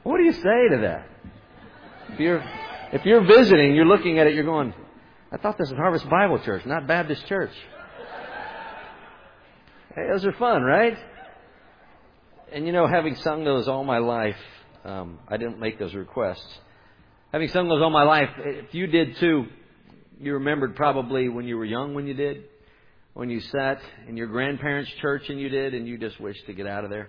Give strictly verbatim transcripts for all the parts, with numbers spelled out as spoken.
What do you say to that? If you're, if you're visiting, you're looking at it, you're going, I thought this was Harvest Bible Church, not Baptist Church. Hey, those are fun, right? And you know, having sung those all my life, um, I didn't make those requests. Having sung those all my life, if you did too, you remembered probably when you were young when you did, when you sat in your grandparents' church and you did, and you just wished to get out of there.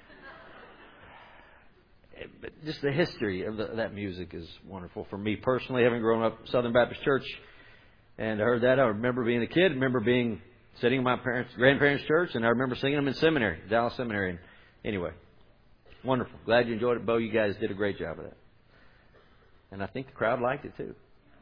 But just the history of the, that music is wonderful for me personally, having grown up Southern Baptist Church and I heard that. I remember being a kid, I remember being sitting in my parents' grandparents' church, and I remember singing them in seminary, Dallas Seminary. And anyway, wonderful. Glad you enjoyed it, Bo. You guys did a great job of that. And I think the crowd liked it too.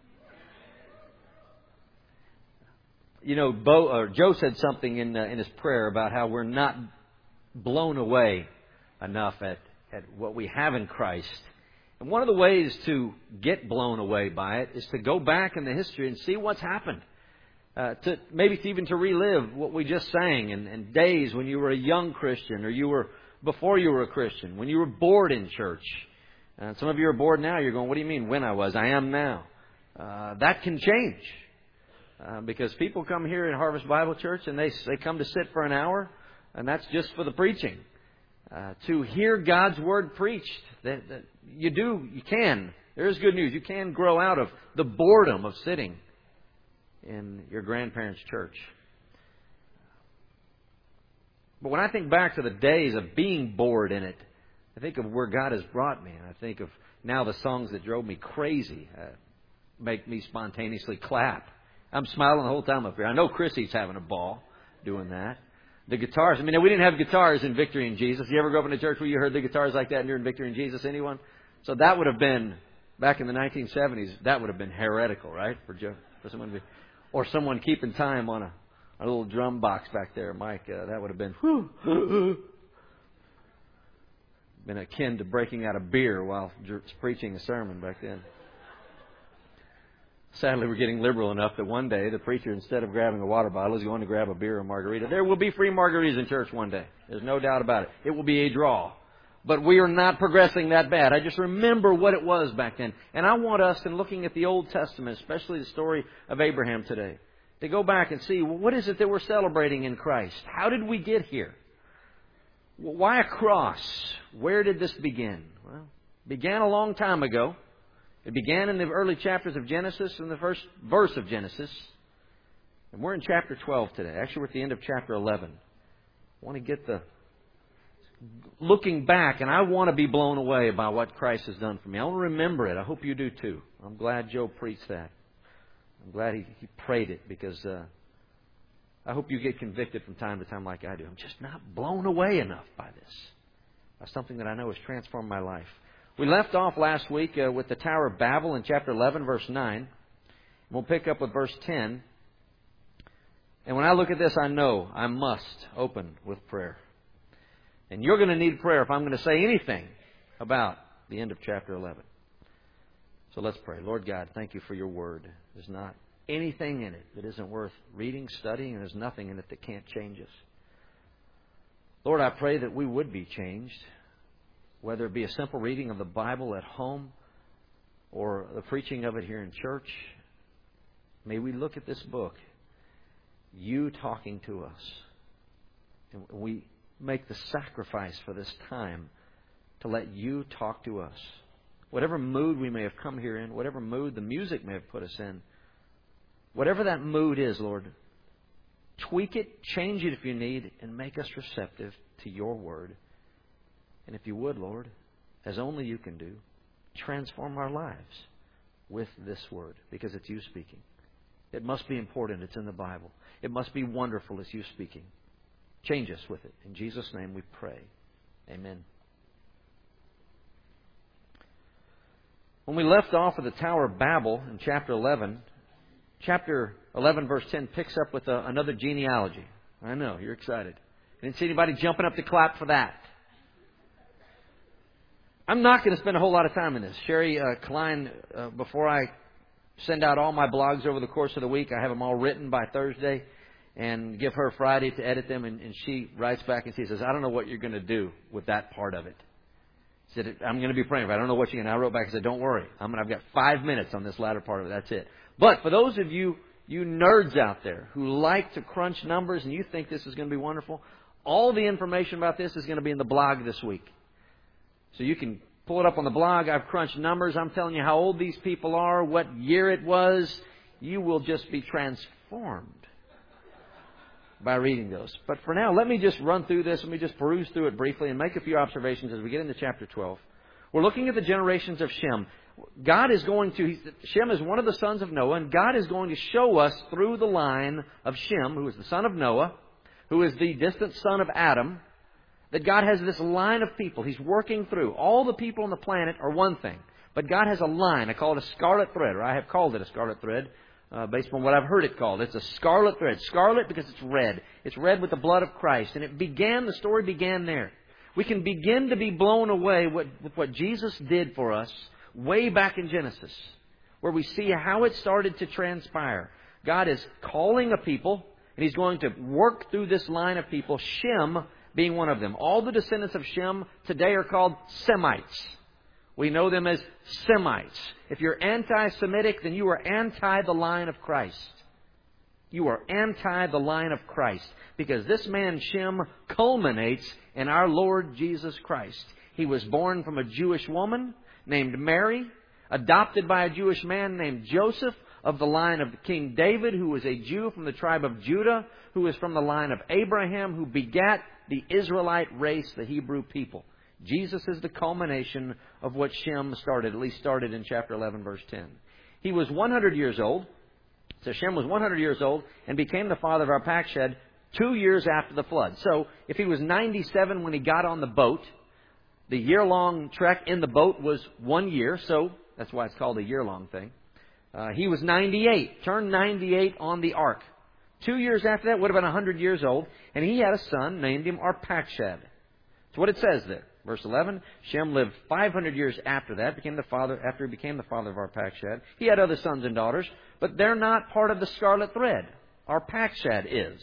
You know, Bo or Joe said something in uh, in his prayer about how we're not blown away enough at, at what we have in Christ. And one of the ways to get blown away by it is to go back in the history and see what's happened. Uh, to maybe to even to relive what we just sang and, and days when you were a young Christian or you were before you were a Christian, when you were bored in church. And some of you are bored now. You're going, what do you mean when I was? I am now. Uh, that can change. Uh, because people come here in Harvest Bible Church and they they come to sit for an hour, and that's just for the preaching. Uh, to hear God's Word preached, that, that you do, you can. There is good news. You can grow out of the boredom of sitting in your grandparents' church. But when I think back to the days of being bored in it, I think of where God has brought me. And I think of now the songs that drove me crazy uh, make me spontaneously clap. I'm smiling the whole time up here. I know Chrissy's having a ball doing that. The guitars. I mean, we didn't have guitars in Victory in Jesus. You ever grow up in a church where you heard the guitars like that during Victory in Jesus? Anyone? So that would have been, back in the nineteen seventies, that would have been heretical, right? For Joe, for someone to be, or someone keeping time on a, a little drum box back there, Mike. Uh, that would have been, whew, been akin to breaking out a beer while preaching a sermon back then. Sadly, we're getting liberal enough that one day the preacher, instead of grabbing a water bottle, is going to grab a beer or margarita. There will be free margaritas in church one day. There's no doubt about it. It will be a draw. But we are not progressing that bad. I just remember what it was back then. And I want us, in looking at the Old Testament, especially the story of Abraham today, to go back and see, well, what is it that we're celebrating in Christ? How did we get here? Why a cross? Where did this begin? Well, it began a long time ago. It began in the early chapters of Genesis, in the first verse of Genesis. And we're in chapter twelve today. Actually, we're at the end of chapter eleven. I want to get the... looking back, and I want to be blown away by what Christ has done for me. I want to remember it. I hope you do too. I'm glad Joe preached that. I'm glad he, he prayed it, because uh, I hope you get convicted from time to time like I do. I'm just not blown away enough by this. That's something that I know has transformed my life. We left off last week uh, with the Tower of Babel in chapter eleven, verse nine. We'll pick up with verse ten. And when I look at this, I know I must open with prayer. And you're going to need prayer if I'm going to say anything about the end of chapter eleven. So let's pray. Lord God, thank you for your word. There's not anything in it that isn't worth reading, studying, and there's nothing in it that can't change us. Lord, I pray that we would be changed, whether it be a simple reading of the Bible at home or the preaching of it here in church. May we look at this book, you talking to us, and we make the sacrifice for this time to let you talk to us. Whatever mood we may have come here in, whatever mood the music may have put us in, whatever that mood is, Lord, tweak it, change it if you need, and make us receptive to your word. And if you would, Lord, as only you can do, transform our lives with this word, because it's you speaking. It must be important. It's in the Bible. It must be wonderful. It's you speaking. Change us with it. In Jesus' name we pray. Amen. When we left off at the Tower of Babel in chapter eleven, chapter eleven, verse ten picks up with a, another genealogy. I know, you're excited. I didn't see anybody jumping up to clap for that. I'm not going to spend a whole lot of time in this. Sherry uh, Klein, uh, before I send out all my blogs over the course of the week, I have them all written by Thursday and give her Friday to edit them. And, and she writes back and she says, I don't know what you're going to do with that part of it. He said, I'm going to be praying for you. I don't know what you're going to. I wrote back and said, don't worry. I'm going to, I've got five minutes on this latter part of it. That's it. But for those of you, you nerds out there who like to crunch numbers and you think this is going to be wonderful, all the information about this is going to be in the blog this week. So you can pull it up on the blog. I've crunched numbers. I'm telling you how old these people are, what year it was. You will just be transformed by reading those. But for now, let me just run through this. Let me just peruse through it briefly and make a few observations as we get into chapter twelve. We're looking at the generations of Shem. God is going to, Shem is one of the sons of Noah, and God is going to show us through the line of Shem, who is the son of Noah, who is the distant son of Adam, that God has this line of people He's working through. All the people on the planet are one thing, but God has a line. I call it a scarlet thread, or I have called it a scarlet thread, uh, based on what I've heard it called. It's a scarlet thread. Scarlet because it's red. It's red with the blood of Christ. And it began, the story began there. We can begin to be blown away with, with what Jesus did for us way back in Genesis, where we see how it started to transpire. God is calling a people, and He's going to work through this line of people, Shem being one of them. All the descendants of Shem today are called Semites. We know them as Semites. If you're anti-Semitic, then you are anti the line of Christ. You are anti the line of Christ. Because this man Shem culminates in our Lord Jesus Christ. He was born from a Jewish woman named Mary, adopted by a Jewish man named Joseph, of the line of King David, who was a Jew from the tribe of Judah, who is from the line of Abraham, who begat the Israelite race, the Hebrew people. Jesus is the culmination of what Shem started, at least started in chapter eleven, verse ten. He was one hundred years old. So Shem was one hundred years old and became the father of Arpachshad two years after the flood. So if he was ninety-seven when he got on the boat, the year-long trek in the boat was one year. So that's why it's called a year-long thing. Uh, he was ninety-eight, turned ninety-eight on the ark. Two years after that would have been one hundred years old. And he had a son, named him Arpachshad. That's what it says there. Verse eleven, Shem lived five hundred years after that, became the father, after he became the father of Arpachshad. He had other sons and daughters, but they're not part of the scarlet thread. Arpachshad is.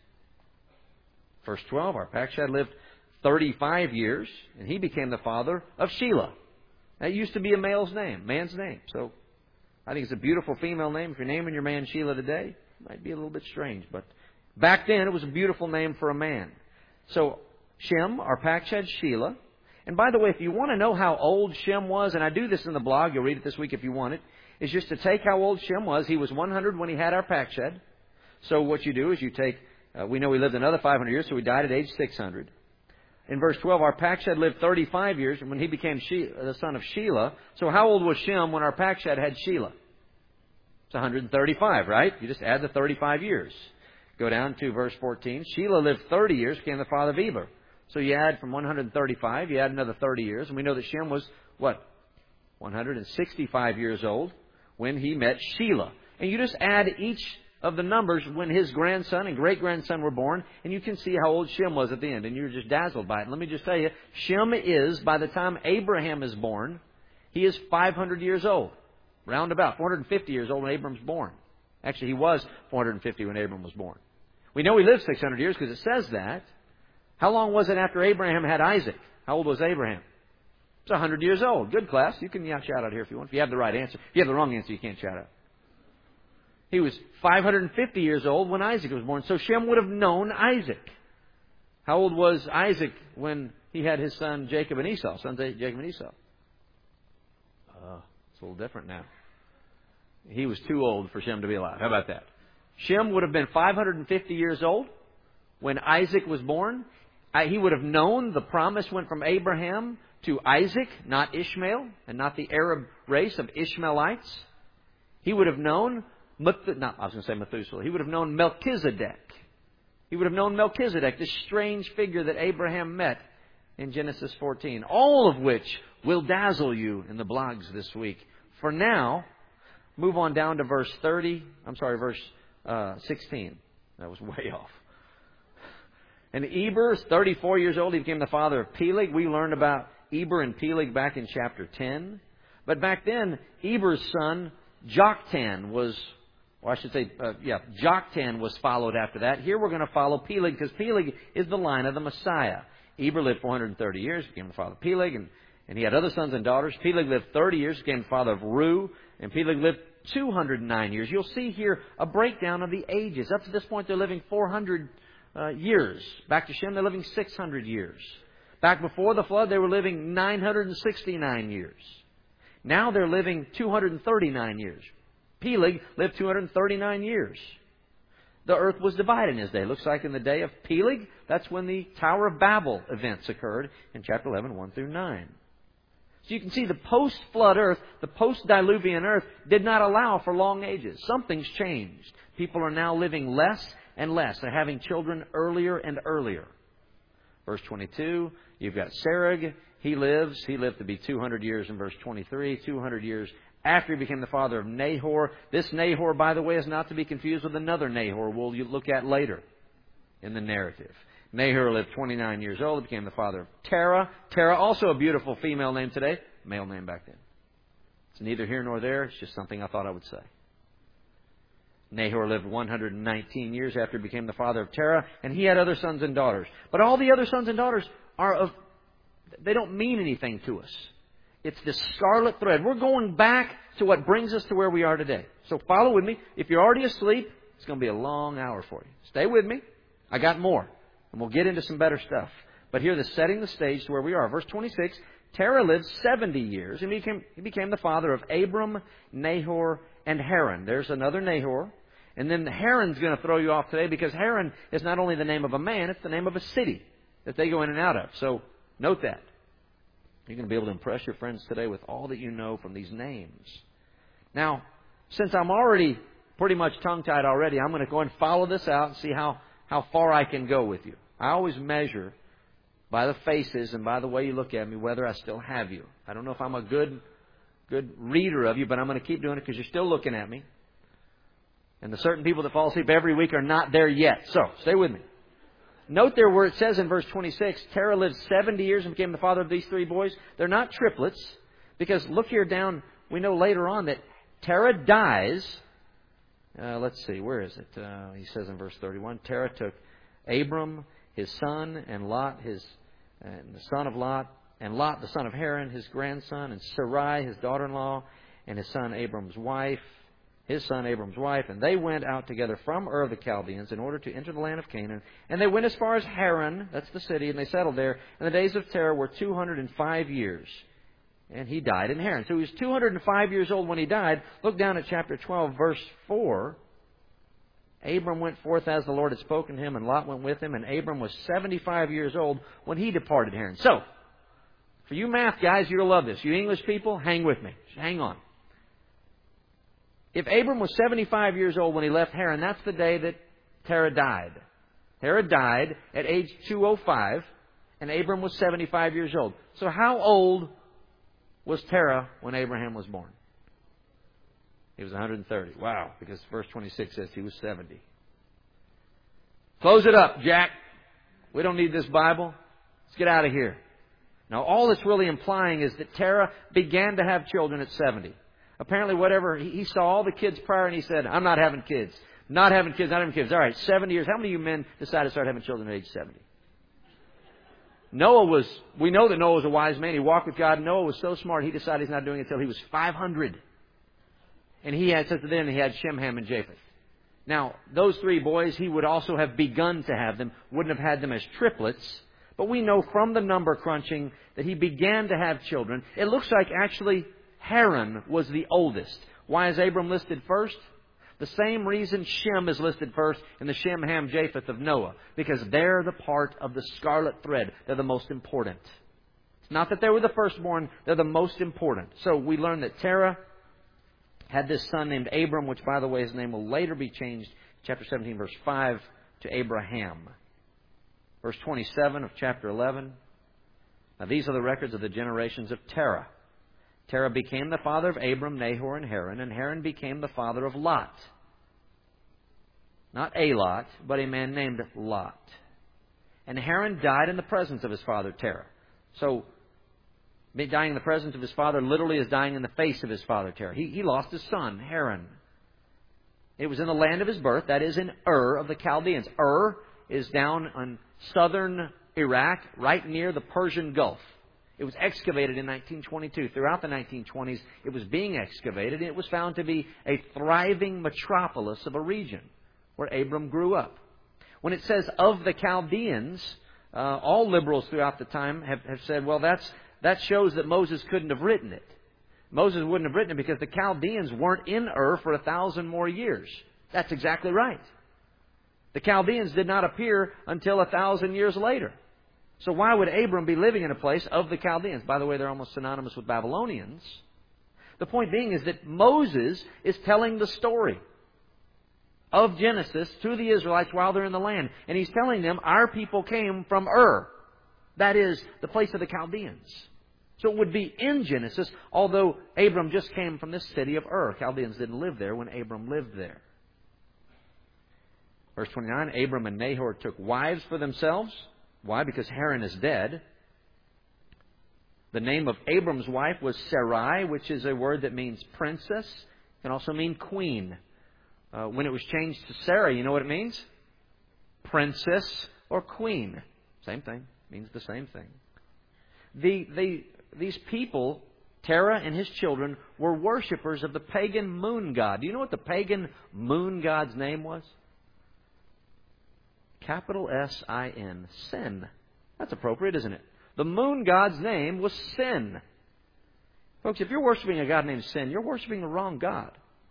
Verse twelve, Arpachshad lived thirty-five years, and he became the father of Shelah. That used to be a male's name, man's name. So I think it's a beautiful female name. If you're naming your man Shelah today, it might be a little bit strange, but back then it was a beautiful name for a man. So Shem, Arpachshad, Shelah. And by the way, if you want to know how old Shem was, and I do this in the blog, you'll read it this week if you want it, is just to take how old Shem was. He was one hundred when he had Arpachshad. So what you do is you take, uh, we know he lived another five hundred years, so he died at age six hundred. In verse twelve, Arpachshad lived thirty-five years when he became she, the son of Shelah. So how old was Shem when Arpachshad had Shelah? It's one hundred thirty-five, right? You just add the thirty-five years. Go down to verse fourteen. Shelah lived thirty years, became the father of Eber. So you add from one hundred thirty-five, you add another thirty years. And we know that Shem was, what, one hundred sixty-five years old when he met Shelah. And you just add each of the numbers when his grandson and great-grandson were born, and you can see how old Shem was at the end. And you're just dazzled by it. And let me just tell you, Shem is, by the time Abraham is born, he is five hundred years old. Round about, four hundred fifty years old when Abram's born. Actually, he was four hundred fifty when Abram was born. We know he lived six hundred years because it says that. How long was it after Abraham had Isaac? How old was Abraham? It's one hundred years old. Good, class. You can yeah, shout out here if you want. If you have the right answer. If you have the wrong answer, you can't shout out. He was five hundred fifty years old when Isaac was born. So Shem would have known Isaac. How old was Isaac when he had his son Jacob and Esau? Sons Jacob and Esau. Uh, it's a little different now. He was too old for Shem to be alive. How about that? Shem would have been five hundred fifty years old when Isaac was born. He would have known the promise went from Abraham to Isaac, not Ishmael, and not the Arab race of Ishmaelites. He would have known, not, I was going to say Methuselah. He would have known Melchizedek. He would have known Melchizedek, this strange figure that Abraham met in Genesis fourteen. All of which will dazzle you in the blogs this week. For now, move on down to verse thirty. I'm sorry, verse uh, sixteen. That was way off. And Eber is thirty-four years old. He became the father of Peleg. We learned about Eber and Peleg back in chapter ten. But back then, Eber's son, Joktan, was, or I should say, uh, yeah, Joktan was followed after that. Here we're going to follow Peleg because Peleg is the line of the Messiah. Eber lived four hundred thirty years, became the father of Peleg. And, And he had other sons and daughters. Peleg lived thirty years, became the father of Reu. And Peleg lived two hundred nine years. You'll see here a breakdown of the ages. Up to this point, they're living four hundred uh, years. Back to Shem, they're living six hundred years. Back before the flood, they were living nine hundred sixty-nine years. Now they're living two hundred thirty-nine years. Peleg lived two hundred thirty-nine years. The earth was divided in his day. Looks like in the day of Peleg, that's when the Tower of Babel events occurred in chapter eleven, one through nine. So you can see the post-flood earth, the post-diluvian earth, did not allow for long ages. Something's changed. People are now living less and less. They're having children earlier and earlier. Verse twenty-two, you've got Serug. He lives. He lived to be two hundred years in verse twenty-three, two hundred years after he became the father of Nahor. This Nahor, by the way, is not to be confused with another Nahor we'll look at later in the narrative. Nahor lived twenty-nine years old. He became the father of Terah. Terah, also a beautiful female name today. Male name back then. It's neither here nor there. It's just something I thought I would say. Nahor lived one hundred nineteen years after he became the father of Terah. And he had other sons and daughters. But all the other sons and daughters are of... they don't mean anything to us. It's this scarlet thread. We're going back to what brings us to where we are today. So follow with me. If you're already asleep, it's going to be a long hour for you. Stay with me. I got more. And we'll get into some better stuff. But here, the setting the stage to where we are. Verse twenty-six, Terah lived seventy years. And he became, he became the father of Abram, Nahor, and Haran. There's another Nahor. And then Haran's going to throw you off today because Haran is not only the name of a man, it's the name of a city that they go in and out of. So note that. You're going to be able to impress your friends today with all that you know from these names. Now, since I'm already pretty much tongue-tied already, I'm going to go and follow this out and see how, how far I can go with you. I always measure by the faces and by the way you look at me whether I still have you. I don't know if I'm a good, good reader of you, but I'm going to keep doing it because you're still looking at me. And the certain people that fall asleep every week are not there yet. So, stay with me. Note there where it says in verse twenty-six, Terah lived seventy years and became the father of these three boys. They're not triplets, because look here down, we know later on that Terah dies. Uh, let's see, where is it? Uh, he says in verse thirty-one, Terah took Abram, his son, and Lot, his and the son of Lot, and Lot, the son of Haran, his grandson, and Sarai, his daughter-in-law, and his son Abram's wife, his son Abram's wife, and they went out together from Ur of the Chaldeans in order to enter the land of Canaan. And they went as far as Haran, that's the city, and they settled there. And the days of Terah were two hundred five years. And he died in Haran. So he was two hundred five years old when he died. Look down at chapter twelve, verse four. Abram went forth as the Lord had spoken to him, and Lot went with him. And Abram was seventy-five years old when he departed Haran. So, for you math guys, you'll love this. You English people, hang with me. Hang on. If Abram was seventy-five years old when he left Haran, that's the day that Terah died. Terah died at age two oh five, and Abram was seventy-five years old. So how old was Terah when Abraham was born? He was one hundred thirty. Wow, because verse twenty-six says he was seventy. Close it up, Jack. We don't need this Bible. Let's get out of here. Now, all it's really implying is that Terah began to have children at seventy. Apparently, whatever, he saw all the kids prior and he said, I'm not having kids. Not having kids, not having kids. All right, seventy years. How many of you men decided to start having children at age seventy? Noah was, we know that Noah was a wise man. He walked with God. Noah was so smart, he decided he's not doing it until he was five hundred. And he had, since then, he had Shem, Ham, and Japheth. Now, those three boys, he would also have begun to have them, wouldn't have had them as triplets. But we know from the number crunching that he began to have children. It looks like actually Haran was the oldest. Why is Abram listed first? The same reason Shem is listed first in the Shem, Ham, Japheth of Noah. Because they're the part of the scarlet thread. They're the most important. It's not that they were the firstborn. They're the most important. So we learn that Terah had this son named Abram, which, by the way, his name will later be changed, chapter seventeen, verse five, to Abraham. Verse twenty-seven of chapter eleven. Now these are the records of the generations of Terah. Terah became the father of Abram, Nahor, and Haran, and Haran became the father of Lot. Not a Lot, but a man named Lot. And Haran died in the presence of his father Terah. So, dying in the presence of his father literally is dying in the face of his father Terah. He, he lost his son, Haran. It was in the land of his birth, that is in Ur of the Chaldeans. Ur is down on southern Iraq, right near the Persian Gulf. It was excavated in nineteen twenty-two. Throughout the nineteen twenties, it was being excavated, and it was found to be a thriving metropolis of a region where Abram grew up. When it says of the Chaldeans, uh, all liberals throughout the time have, have said, well, that's that shows that Moses couldn't have written it. Moses wouldn't have written it because the Chaldeans weren't in Ur for a thousand more years. That's exactly right. The Chaldeans did not appear until a thousand years later. So why would Abram be living in a place of the Chaldeans? By the way, they're almost synonymous with Babylonians. The point being is that Moses is telling the story of Genesis to the Israelites while they're in the land. And he's telling them, our people came from Ur. That is, the place of the Chaldeans. So it would be in Genesis, although Abram just came from this city of Ur. Chaldeans didn't live there when Abram lived there. Verse twenty-nine, Abram and Nahor took wives for themselves. Why? Because Haran is dead. The name of Abram's wife was Sarai, which is a word that means princess. It can also mean queen. Uh, when it was changed to Sarah, you know what it means? Princess or queen. Same thing. Means the same thing. The, the, these people, Terah and his children, were worshippers of the pagan moon god. Do you know what the pagan moon god's name was? Capital S I N. Sin. That's appropriate, isn't it? The moon god's name was Sin. Folks, if you're worshiping a god named Sin, you're worshiping the wrong God.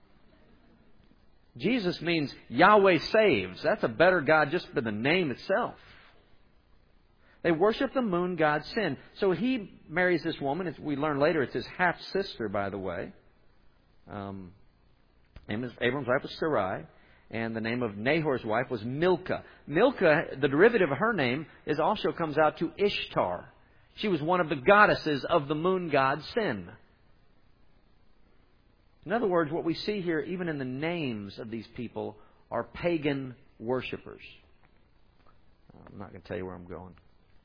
Jesus means Yahweh saves. That's a better God just for the name itself. They worship the moon god Sin. So he marries this woman. As we learn later, it's his half-sister, by the way. Um, Abram's wife was Sarai. And the name of Nahor's wife was Milcah. Milcah, the derivative of her name, is also comes out to Ishtar. She was one of the goddesses of the moon god Sin. In other words, what we see here, even in the names of these people, are pagan worshippers. I'm not going to tell you where I'm going.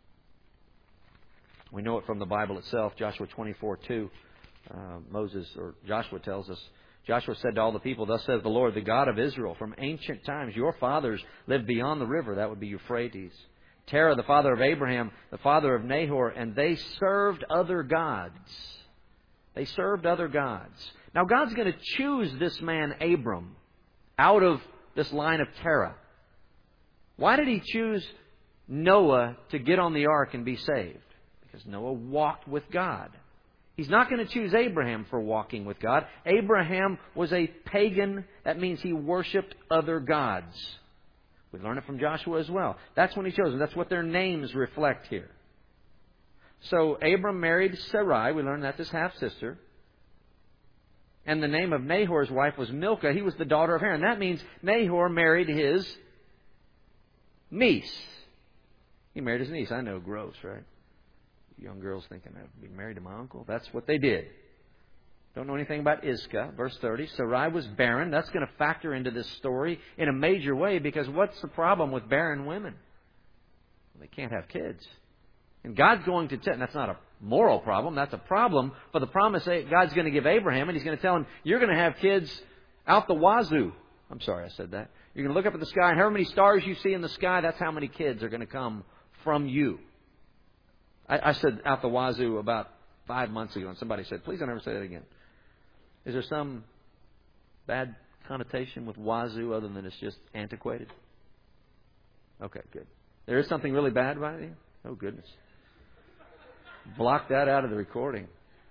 We know it from the Bible itself. Joshua twenty-four two. Uh, Moses, or Joshua tells us, Joshua said to all the people, thus says the Lord, the God of Israel, from ancient times your fathers lived beyond the river. That would be Euphrates. Terah, the father of Abraham, the father of Nahor, and they served other gods. They served other gods. Now God's going to choose this man Abram out of this line of Terah. Why did He choose Noah to get on the ark and be saved? Because Noah walked with God. He's not going to choose Abraham for walking with God. Abraham was a pagan. That means he worshipped other gods. We learn it from Joshua as well. That's when he chose them. That's what their names reflect here. So Abram married Sarai. We learn that's his half-sister. And the name of Nahor's wife was Milcah. He was the daughter of Haran. That means Nahor married his niece. He married his niece. I know, gross, right? Young girls thinking, I'd be married to my uncle. That's what they did. Don't know anything about Iscah. Verse thirty. Sarai was barren. That's going to factor into this story in a major way, because what's the problem with barren women? Well, they can't have kids. And God's going to tell, and that's not a moral problem. That's a problem for the promise God's going to give Abraham. And He's going to tell him, you're going to have kids out the wazoo. I'm sorry I said that. You're going to look up at the sky, and however many stars you see in the sky, that's how many kids are going to come from you. I said out the wazoo about five months ago, and somebody said, please don't ever say that again. Is there some bad connotation with wazoo other than it's just antiquated? Okay, good. There is something really bad about it? Oh, goodness. Block that out of the recording.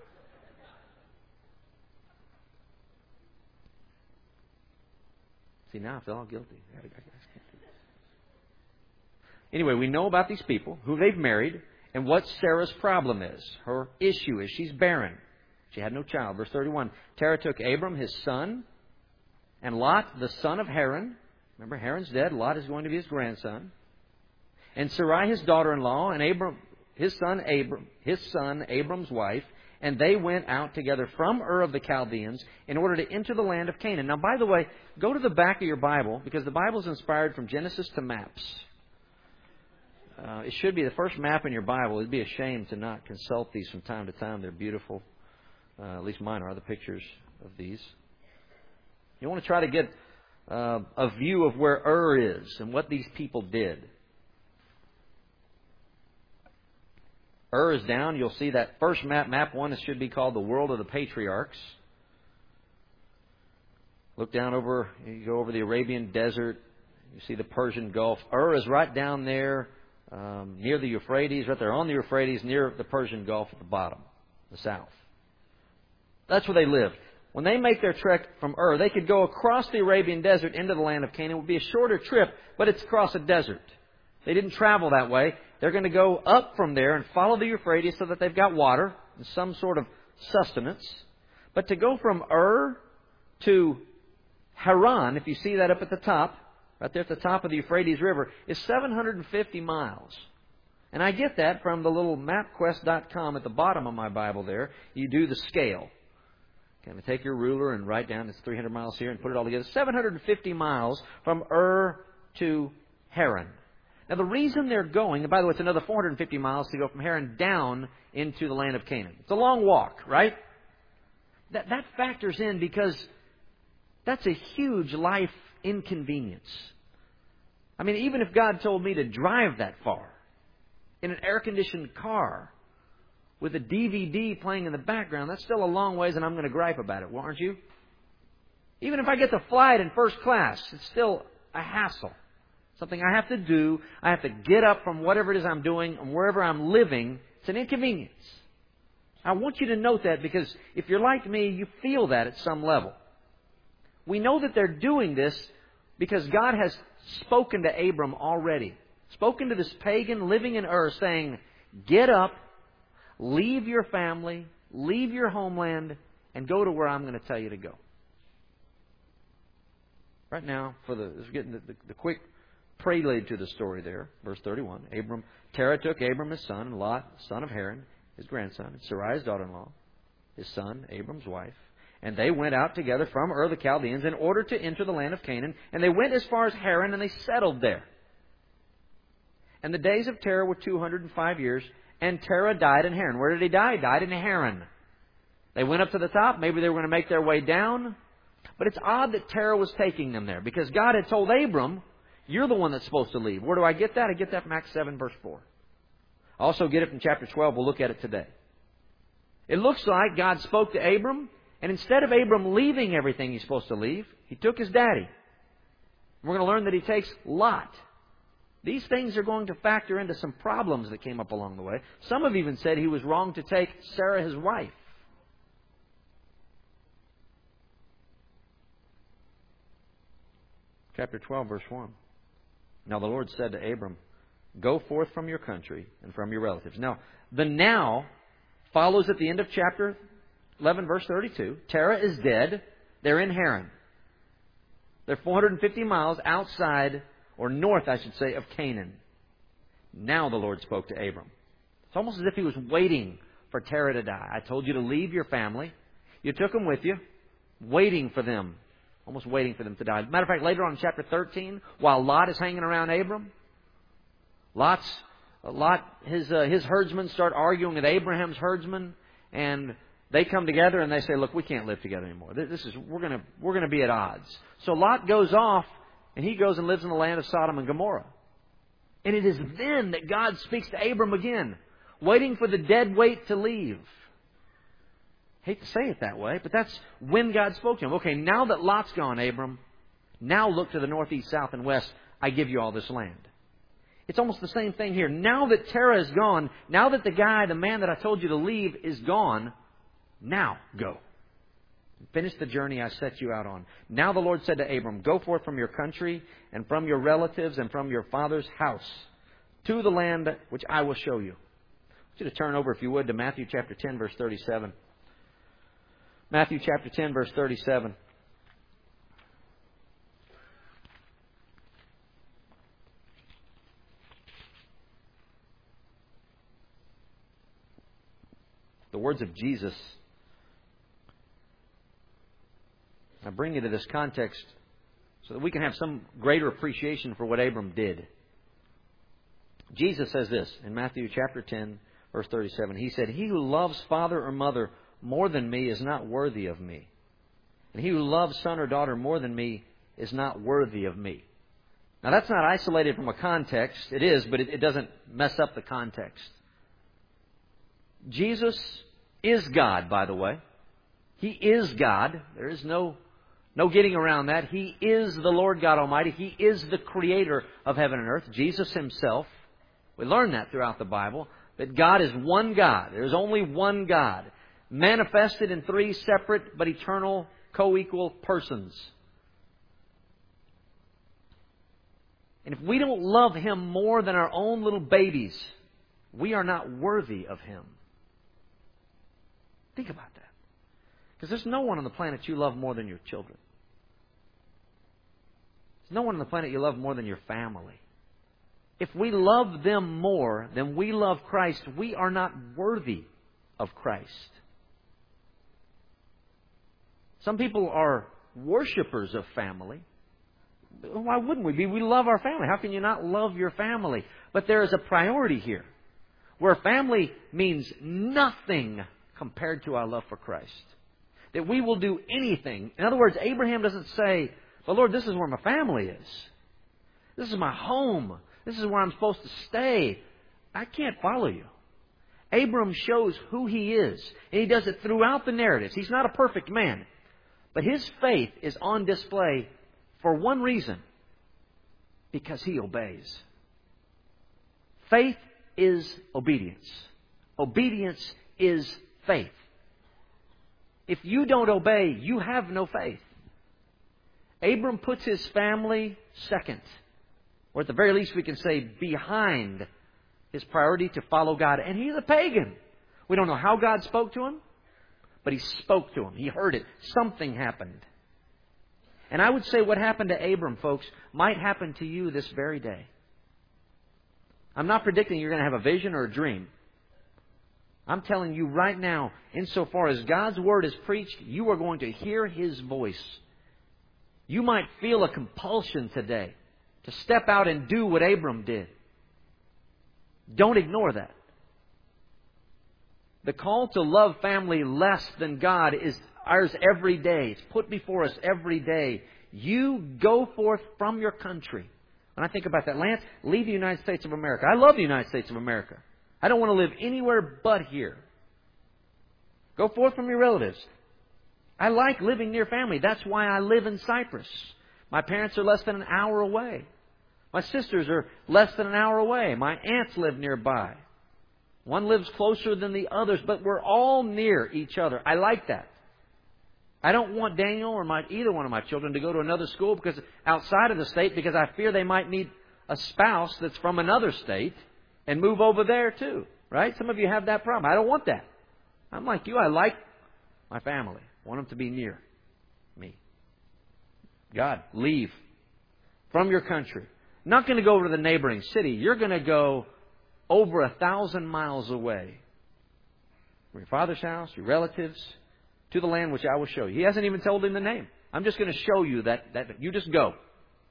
See, now I feel all guilty. Anyway, we know about these people, who they've married, and what Sarah's problem is. Her issue is she's barren. She had no child. Verse thirty-one. Terah took Abram, his son, and Lot, the son of Haran. Remember, Haran's dead. Lot is going to be his grandson. And Sarai, his daughter-in-law, and Abram, his son Abram, his son Abram's wife. And they went out together from Ur of the Chaldeans in order to enter the land of Canaan. Now, by the way, go to the back of your Bible, because the Bible is inspired from Genesis to maps. Uh, it should be the first map in your Bible. It'd be a shame to not consult these from time to time. They're beautiful. Uh, at least mine are, the pictures of these. You want to try to get uh, a view of where Ur is and what these people did. Ur is down. You'll see that first map, map one, it should be called the World of the Patriarchs. Look down over, you go over the Arabian Desert. You see the Persian Gulf. Ur is right down there um, near the Euphrates, right there on the Euphrates, near the Persian Gulf at the bottom, the south. That's where they lived. When they make their trek from Ur, they could go across the Arabian Desert into the land of Canaan. It would be a shorter trip, but it's across a desert. They didn't travel that way. They're going to go up from there and follow the Euphrates so that they've got water and some sort of sustenance. But to go from Ur to Haran, if you see that up at the top, right there at the top of the Euphrates River, is seven hundred fifty miles. And I get that from the little map quest dot com at the bottom of my Bible there. You do the scale. Kind of take your ruler and write down, it's three hundred miles here, and put it all together. seven hundred fifty miles from Ur to Haran. Now, the reason they're going, and by the way, it's another four hundred fifty miles to go from Haran down into the land of Canaan. It's a long walk, right? That, that factors in because that's a huge life inconvenience. I mean, even if God told me to drive that far in an air-conditioned car with a D V D playing in the background, that's still a long ways, and I'm going to gripe about it, aren't you? Even if I get to fly it in first class, it's still a hassle. Something I have to do. I have to get up from whatever it is I'm doing and wherever I'm living. It's an inconvenience. I want you to note that because if you're like me, you feel that at some level. We know that they're doing this because God has spoken to Abram already. Spoken to this pagan living in Ur saying, get up, leave your family, leave your homeland, and go to where I'm going to tell you to go. Right now, for the, this is getting the, the, the quick prelude to the story there, verse thirty-one. Abram, Terah took Abram his son, and Lot, son of Haran, his grandson, and Sarai his daughter-in-law, his son, Abram's wife. And they went out together from Ur the Chaldeans in order to enter the land of Canaan. And they went as far as Haran, and they settled there. And the days of Terah were two hundred five years, and Terah died in Haran. Where did he die? He died in Haran. They went up to the top. Maybe they were going to make their way down. But it's odd that Terah was taking them there, because God had told Abram, you're the one that's supposed to leave. Where do I get that? I get that from Acts seven, verse four. I also get it from chapter twelve. We'll look at it today. It looks like God spoke to Abram, and instead of Abram leaving everything he's supposed to leave, he took his daddy. We're going to learn that he takes Lot. These things are going to factor into some problems that came up along the way. Some have even said he was wrong to take Sarah, his wife. Chapter twelve, verse one. Now the Lord said to Abram, go forth from your country and from your relatives. Now, the now follows at the end of chapter eleven, verse thirty-two. Terah is dead. They're in Haran. They're four hundred fifty miles outside, or north, I should say, of Canaan. Now the Lord spoke to Abram. It's almost as if he was waiting for Terah to die. I told you to leave your family. You took them with you, waiting for them. Almost waiting for them to die. Matter of fact, later on in chapter thirteen, while Lot is hanging around Abram, Lot's, Lot, his, uh, his herdsmen start arguing with Abraham's herdsmen, and they come together and they say, look, we can't live together anymore. This is, we're going to, we're going to be at odds. So Lot goes off, and he goes and lives in the land of Sodom and Gomorrah. And it is then that God speaks to Abram again, waiting for the dead weight to leave. Hate to say it that way, but that's when God spoke to him. Okay, now that Lot's gone, Abram, now look to the north, east, south, and west. I give you all this land. It's almost the same thing here. Now that Terah is gone, now that the guy, the man that I told you to leave is gone, now go. Finish the journey I set you out on. Now the Lord said to Abram, go forth from your country and from your relatives and from your father's house to the land which I will show you. I want you to turn over, if you would, to Matthew chapter ten, verse thirty-seven. Matthew chapter ten, verse thirty-seven. The words of Jesus. I bring you to this context so that we can have some greater appreciation for what Abram did. Jesus says this in Matthew chapter ten, verse thirty-seven. He said, he who loves father or mother more than me is not worthy of me. And he who loves son or daughter more than me is not worthy of me. Now that's not isolated from a context. It is, but it, it doesn't mess up the context. Jesus is God, by the way. He is God. There is no, no getting around that. He is the Lord God Almighty. He is the creator of heaven and earth, Jesus Himself. We learn that throughout the Bible, that God is one God. There is only one God, manifested in three separate but eternal co-equal persons. And if we don't love Him more than our own little babies, we are not worthy of Him. Think about that. Because there's no one on the planet you love more than your children. There's no one on the planet you love more than your family. If we love them more than we love Christ, we are not worthy of Christ. Some people are worshipers of family. Why wouldn't we be? We love our family. How can you not love your family? But there is a priority here, where family means nothing compared to our love for Christ. That we will do anything. In other words, Abraham doesn't say, well, Lord, this is where my family is. This is my home. This is where I'm supposed to stay. I can't follow you. Abram shows who he is. And he does it throughout the narratives. He's not a perfect man. But his faith is on display for one reason. Because he obeys. Faith is obedience. Obedience is faith. If you don't obey, you have no faith. Abram puts his family second. Or at the very least we can say behind his priority to follow God. And he's a pagan. We don't know how God spoke to him, but He spoke to him. He heard it. Something happened. And I would say what happened to Abram, folks, might happen to you this very day. I'm not predicting you're going to have a vision or a dream. I'm telling you right now, insofar as God's Word is preached, you are going to hear His voice. You might feel a compulsion today to step out and do what Abram did. Don't ignore that. The call to love family less than God is ours every day. It's put before us every day. You go forth from your country. When I think about that, Lance, leave the United States of America. I love the United States of America. I don't want to live anywhere but here. Go forth from your relatives. I like living near family. That's why I live in Cyprus. My parents are less than an hour away. My sisters are less than an hour away. My aunts live nearby. One lives closer than the others, but we're all near each other. I like that. I don't want Daniel or my, either one of my children to go to another school because outside of the state because I fear they might meet a spouse that's from another state and move over there too. Right? Some of you have that problem. I don't want that. I'm like you. I like my family. I want them to be near me. God, leave from your country. Not going to go over to the neighboring city. You're going to go over a thousand miles away from your father's house, your relatives, to the land which I will show you. He hasn't even told him the name. I'm just going to show you that, that you just go.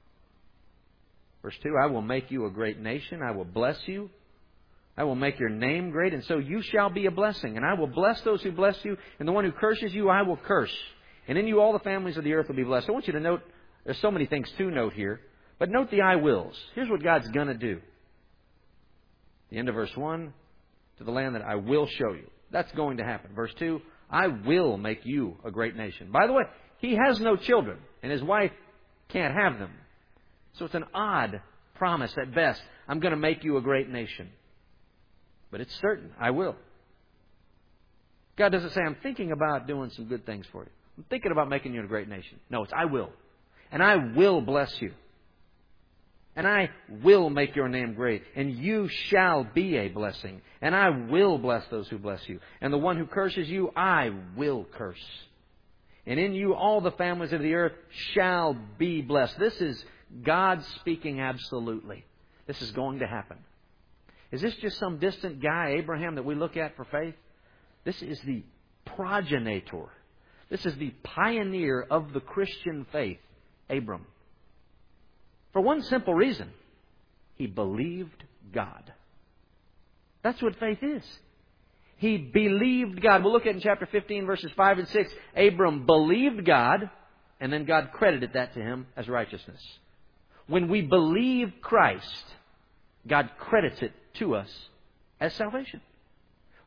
Verse two, I will make you a great nation. I will bless you. I will make your name great, and so you shall be a blessing. And I will bless those who bless you, and the one who curses you, I will curse. And in you all the families of the earth will be blessed. I want you to note, there's so many things to note here, but note the I wills. Here's what God's going to do. The end of verse one, to the land that I will show you. That's going to happen. Verse two, I will make you a great nation. By the way, he has no children, and his wife can't have them. So it's an odd promise at best. I'm going to make you a great nation. But it's certain, I will. God doesn't say, I'm thinking about doing some good things for you. I'm thinking about making you a great nation. No, it's I will. And I will bless you. And I will make your name great. And you shall be a blessing. And I will bless those who bless you. And the one who curses you, I will curse. And in you all the families of the earth shall be blessed. This is God speaking absolutely. This is going to happen. Is this just some distant guy, Abraham, that we look at for faith? This is the progenitor. This is the pioneer of the Christian faith, Abram. For one simple reason. He believed God. That's what faith is. He believed God. We'll look at in chapter fifteen, verses five and six. Abram believed God, and then God credited that to him as righteousness. When we believe Christ, God credits it to us as salvation.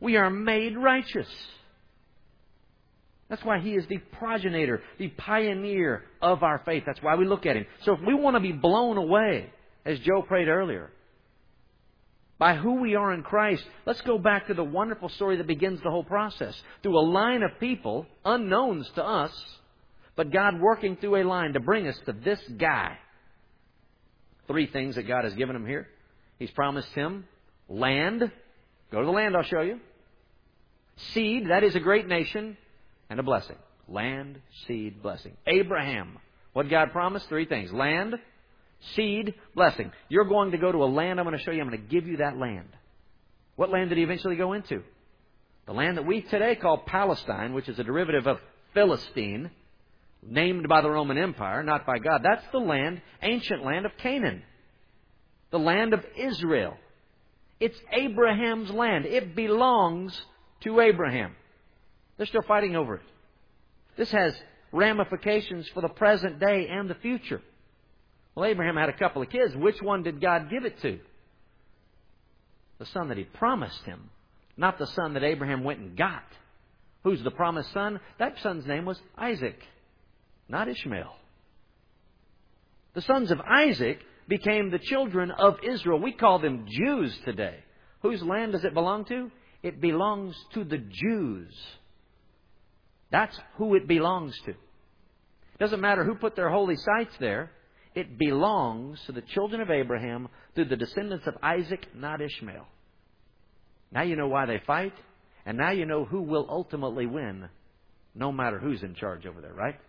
We are made righteous. That's why He is the progenitor, the pioneer of our faith. That's why we look at Him. So if we want to be blown away, as Joe prayed earlier, by who we are in Christ, let's go back to the wonderful story that begins the whole process. Through a line of people, unknowns to us, but God working through a line to bring us to this guy. Three things that God has given him here. He's promised him land. Go to the land, I'll show you. Seed, that is a great nation. And a blessing. Land, seed, blessing. Abraham. What God promised? Three things. Land, seed, blessing. You're going to go to a land I'm going to show you. I'm going to give you that land. What land did he eventually go into? The land that we today call Palestine, which is a derivative of Philistine, named by the Roman Empire, not by God. That's the land, ancient land of Canaan. The land of Israel. It's Abraham's land. It belongs to Abraham. They're still fighting over it. This has ramifications for the present day and the future. Well, Abraham had a couple of kids. Which one did God give it to? The son that He promised him, not the son that Abraham went and got. Who's the promised son? That son's name was Isaac, not Ishmael. The sons of Isaac became the children of Israel. We call them Jews today. Whose land does it belong to? It belongs to the Jews. That's who it belongs to. It doesn't matter who put their holy sites there. It belongs to the children of Abraham through the descendants of Isaac, not Ishmael. Now you know why they fight. And now you know who will ultimately win, no matter who's in charge over there, right?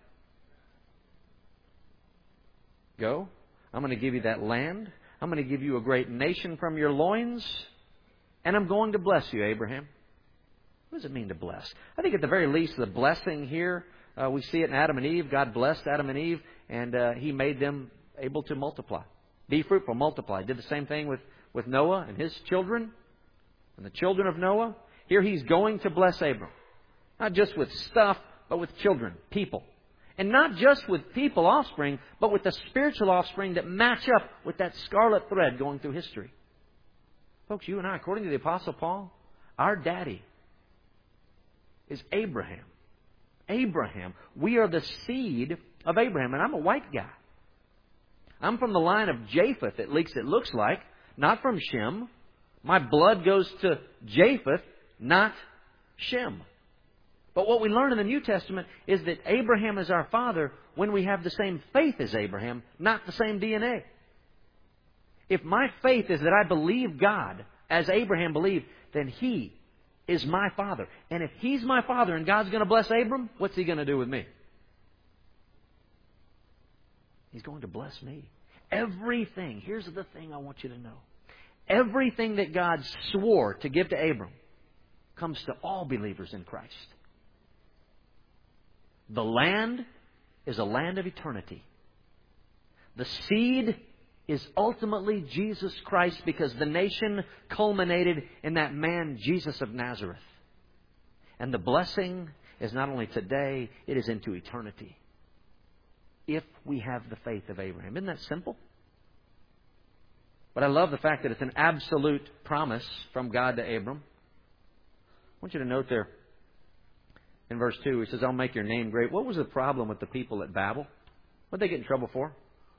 Go. I'm going to give you that land. I'm going to give you a great nation from your loins. And I'm going to bless you, Abraham. What does it mean to bless? I think at the very least, the blessing here, uh, we see it in Adam and Eve. God blessed Adam and Eve, and uh, He made them able to multiply. Be fruitful, multiply. Did the same thing with, with Noah and his children and the children of Noah. Here He's going to bless Abram. Not just with stuff, but with children, people. And not just with people, offspring, but with the spiritual offspring that match up with that scarlet thread going through history. Folks, you and I, according to the Apostle Paul, our daddy is Abraham. Abraham. We are the seed of Abraham. And I'm a white guy. I'm from the line of Japheth, at least it looks like. Not from Shem. My blood goes to Japheth, not Shem. But what we learn in the New Testament is that Abraham is our father when we have the same faith as Abraham, not the same D N A. If my faith is that I believe God as Abraham believed, then He is my father. And if He's my father and God's going to bless Abram, what's He going to do with me? He's going to bless me. Everything, here's the thing I want you to know. Everything that God swore to give to Abram comes to all believers in Christ. The land is a land of eternity. The seed is ultimately Jesus Christ, because the nation culminated in that man, Jesus of Nazareth. And the blessing is not only today, it is into eternity. If we have the faith of Abraham. Isn't that simple? But I love the fact that it's an absolute promise from God to Abram. I want you to note there in verse two, He says, I'll make your name great. What was the problem with the people at Babel? What did they get in trouble for?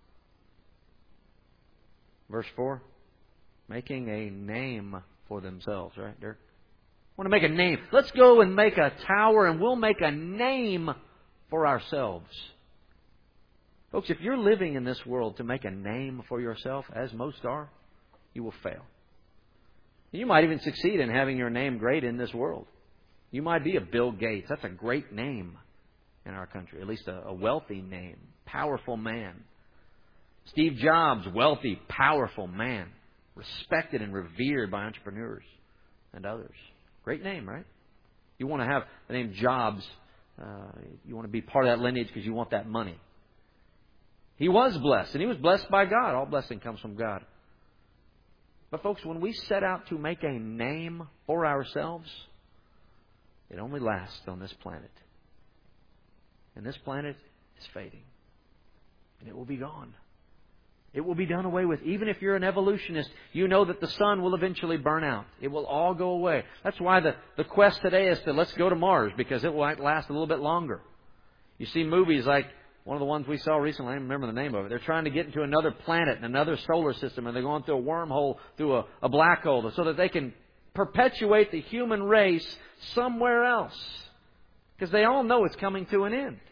Verse four, making a name for themselves, right, Dirk? Want to make a name. Let's go and make a tower and we'll make a name for ourselves. Folks, if you're living in this world to make a name for yourself, as most are, you will fail. You might even succeed in having your name great in this world. You might be a Bill Gates. That's a great name in our country, at least a, a wealthy name, powerful man. Steve Jobs, wealthy, powerful man, respected and revered by entrepreneurs and others. Great name, right? You want to have the name Jobs. Uh, you want to be part of that lineage because you want that money. He was blessed, and he was blessed by God. All blessing comes from God. But folks, when we set out to make a name for ourselves, it only lasts on this planet. And this planet is fading. And it will be gone. It will be done away with. Even if you're an evolutionist, you know that the sun will eventually burn out. It will all go away. That's why the, the quest today is to let's go to Mars, because it might last a little bit longer. You see movies like one of the ones we saw recently, I don't remember the name of it. They're trying to get into another planet, another solar system, and they're going through a wormhole, through a, a black hole, so that they can perpetuate the human race somewhere else. Because they all know it's coming to an end.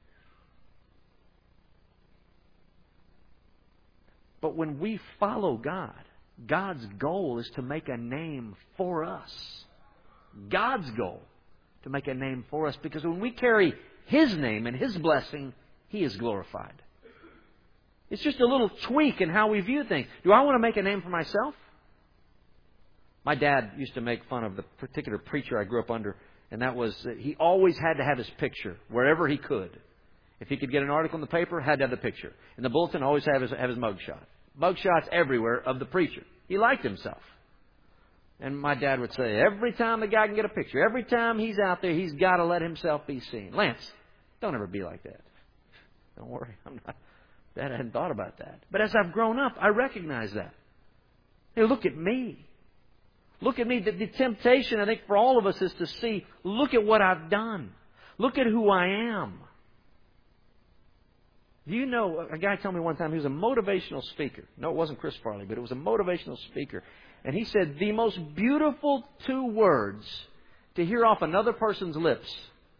But when we follow God, God's goal is to make a name for us. God's goal to make a name for us. Because when we carry His name and His blessing, He is glorified. It's just a little tweak in how we view things. Do I want to make a name for myself? My dad used to make fun of the particular preacher I grew up under. And that was, that he always had to have his picture wherever he could. If he could get an article in the paper, had to have the picture. In the bulletin, always have his, have his mugshot. Mugshots everywhere of the preacher. He liked himself. And my dad would say, every time the guy can get a picture, every time he's out there, he's got to let himself be seen. Lance, don't ever be like that. Don't worry, I'm not. Dad hadn't thought about that. But as I've grown up, I recognize that. Hey, look at me. Look at me. The, the temptation, I think, for all of us is to see, look at what I've done. Look at who I am. Do you know, a guy told me one time, he was a motivational speaker. No, it wasn't Chris Farley, but it was a motivational speaker. And he said, the most beautiful two words to hear off another person's lips.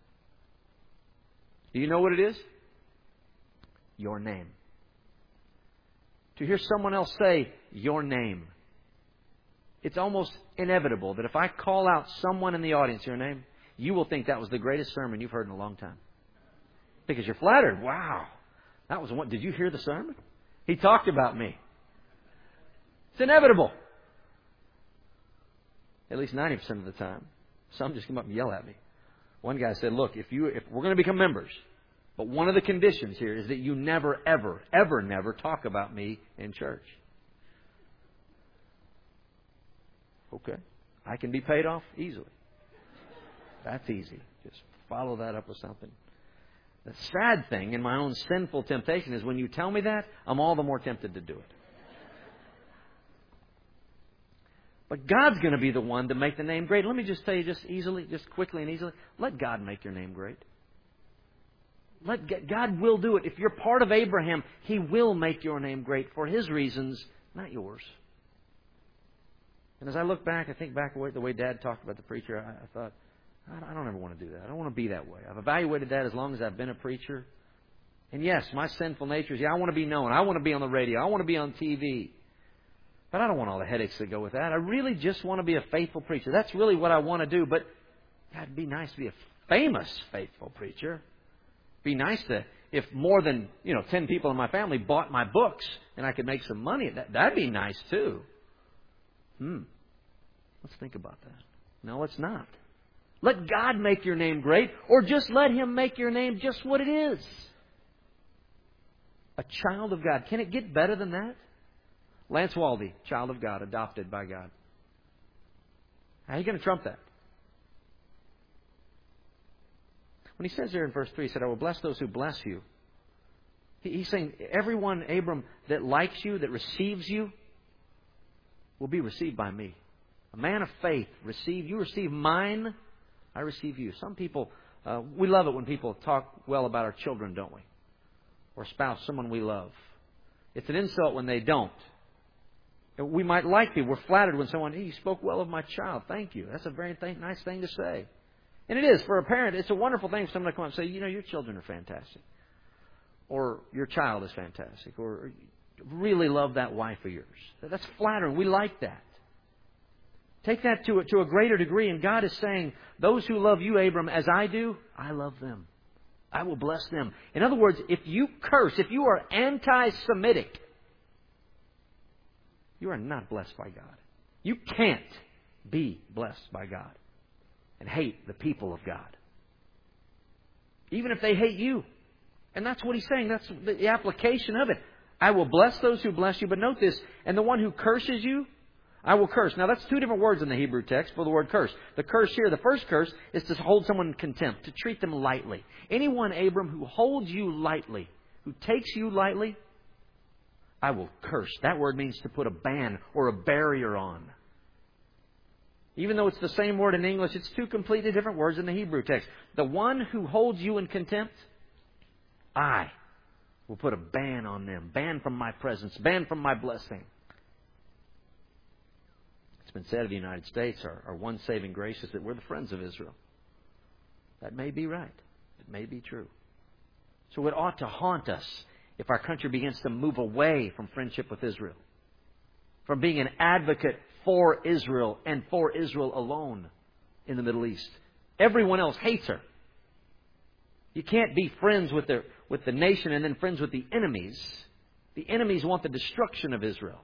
Do you know what it is? Your name. To hear someone else say, your name. It's almost inevitable that if I call out someone in the audience, your name, you will think that was the greatest sermon you've heard in a long time. Because you're flattered. Wow. That was one. Did you hear the sermon? He talked about me. It's inevitable. At least ninety percent of the time. Some just come up and yell at me. One guy said, look, if you if we're going to become members, but one of the conditions here is that you never, ever, ever, never talk about me in church. Okay. I can be paid off easily. That's easy. Just follow that up with something. The sad thing in my own sinful temptation is when you tell me that, I'm all the more tempted to do it. But God's going to be the one to make the name great. Let me just tell you just easily, just quickly and easily, let God make your name great. Let God, God will do it. If you're part of Abraham, He will make your name great for His reasons, not yours. And as I look back, I think back the way, the way Dad talked about the preacher, I, I thought, I don't ever want to do that. I don't want to be that way. I've evaluated that as long as I've been a preacher. And yes, my sinful nature is, yeah, I want to be known. I want to be on the radio. I want to be on T V. But I don't want all the headaches that go with that. I really just want to be a faithful preacher. That's really what I want to do. But God, it'd be nice to be a famous faithful preacher. It'd be nice to, if more than, you know, ten people in my family bought my books and I could make some money, that, that'd be nice too. Hmm. Let's think about that. No, let's not. Let God make your name great, or just let Him make your name just what it is. A child of God. Can it get better than that? Lance Waldy, child of God, adopted by God. How are you going to trump that? When he says there in verse three, he said, I will bless those who bless you. He's saying, everyone, Abram, that likes you, that receives you, will be received by me. A man of faith, receive you receive mine, I receive you. Some people, uh, we love it when people talk well about our children, don't we? Or spouse, someone we love. It's an insult when they don't. We might like people. We're flattered when someone, hey, you spoke well of my child. Thank you. That's a very th- nice thing to say. And it is. For a parent, it's a wonderful thing for someone to come up and say, you know, your children are fantastic. Or your child is fantastic. Or really love that wife of yours. That's flattering. We like that. Take that to a, to a greater degree. And God is saying, those who love you, Abram, as I do, I love them. I will bless them. In other words, if you curse, if you are anti-Semitic, you are not blessed by God. You can't be blessed by God and hate the people of God. Even if they hate you. And that's what He's saying. That's the application of it. I will bless those who bless you. But note this, and the one who curses you, I will curse. Now that's two different words in the Hebrew text for the word curse. The curse here, the first curse, is to hold someone in contempt, to treat them lightly. Anyone, Abram, who holds you lightly, who takes you lightly, I will curse. That word means to put a ban or a barrier on. Even though it's the same word in English, it's two completely different words in the Hebrew text. The one who holds you in contempt, I will put a ban on them. Ban from my presence. Ban from my blessing. It's been said of the United States, our, our one saving grace is that we're the friends of Israel. That may be right. It may be true. So it ought to haunt us if our country begins to move away from friendship with Israel, from being an advocate for Israel and for Israel alone in the Middle East. Everyone else hates her. You can't be friends with the, with the nation and then friends with the enemies. The enemies want the destruction of Israel.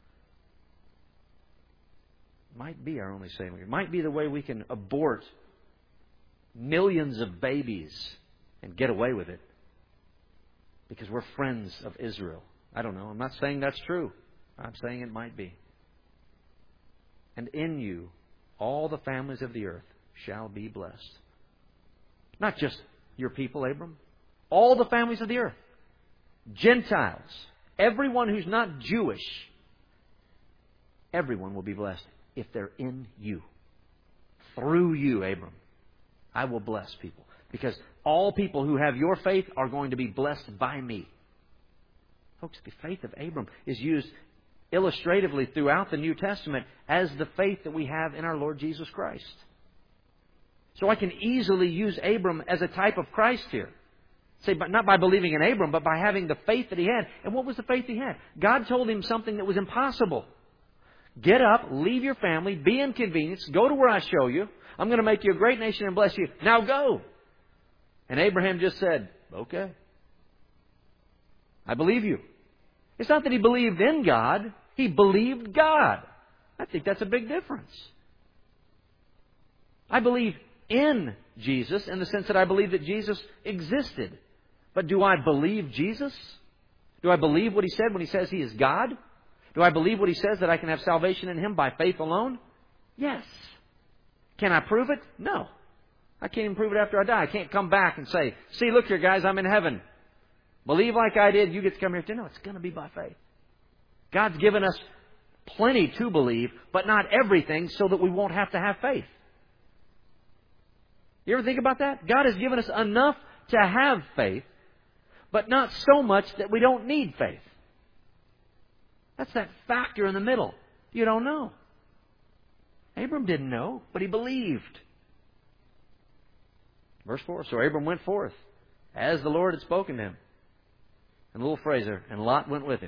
Might be our only saving. It might be the way we can abort millions of babies and get away with it. Because we're friends of Israel. I don't know. I'm not saying that's true. I'm saying it might be. And in you, all the families of the earth shall be blessed. Not just your people, Abram. All the families of the earth. Gentiles. Everyone who's not Jewish. Everyone will be blessed if they're in you. Through you, Abram. I will bless people. Because all people who have your faith are going to be blessed by me. Folks, the faith of Abram is used illustratively throughout the New Testament as the faith that we have in our Lord Jesus Christ. So I can easily use Abram as a type of Christ here. Say, but not by believing in Abram, but by having the faith that he had. And what was the faith he had? God told him something that was impossible. Get up, leave your family, be inconvenienced, go to where I show you. I'm going to make you a great nation and bless you. Now go. And Abraham just said, okay. I believe you. It's not that he believed in God. He believed God. I think that's a big difference. I believe in Jesus in the sense that I believe that Jesus existed. But do I believe Jesus? Do I believe what he said when he says he is God? Do I believe what he says that I can have salvation in him by faith alone? Yes. Can I prove it? No. I can't even prove it after I die. I can't come back and say, see, look here, guys, I'm in heaven. Believe like I did, you get to come here too. No, it's going to be by faith. God's given us plenty to believe, but not everything so that we won't have to have faith. You ever think about that? God has given us enough to have faith, but not so much that we don't need faith. That's that factor in the middle. You don't know. Abram didn't know, but he believed. Verse four, so Abram went forth, as the Lord had spoken to him. And a little phrase there, and Lot went with him.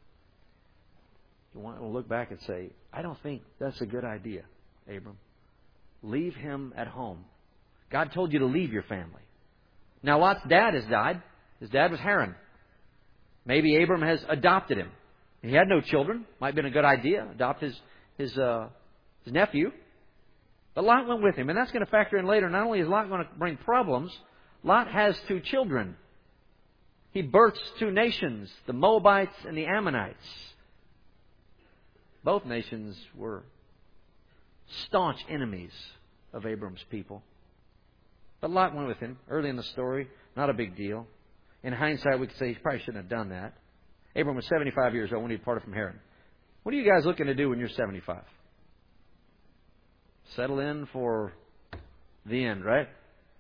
You want to look back and say, I don't think that's a good idea, Abram. Leave him at home. God told you to leave your family. Now Lot's dad has died. His dad was Haran. Maybe Abram has adopted him. He had no children. Might have been a good idea. Adopt his his uh, his nephew. But Lot went with him. And that's going to factor in later. Not only is Lot going to bring problems, Lot has two children. He births two nations, the Moabites and the Ammonites. Both nations were staunch enemies of Abram's people. But Lot went with him early in the story. Not a big deal. In hindsight, we could say he probably shouldn't have done that. Abram was seventy-five years old when he departed from Haran. What are you guys looking to do when you're seventy-five? Settle in for the end, right?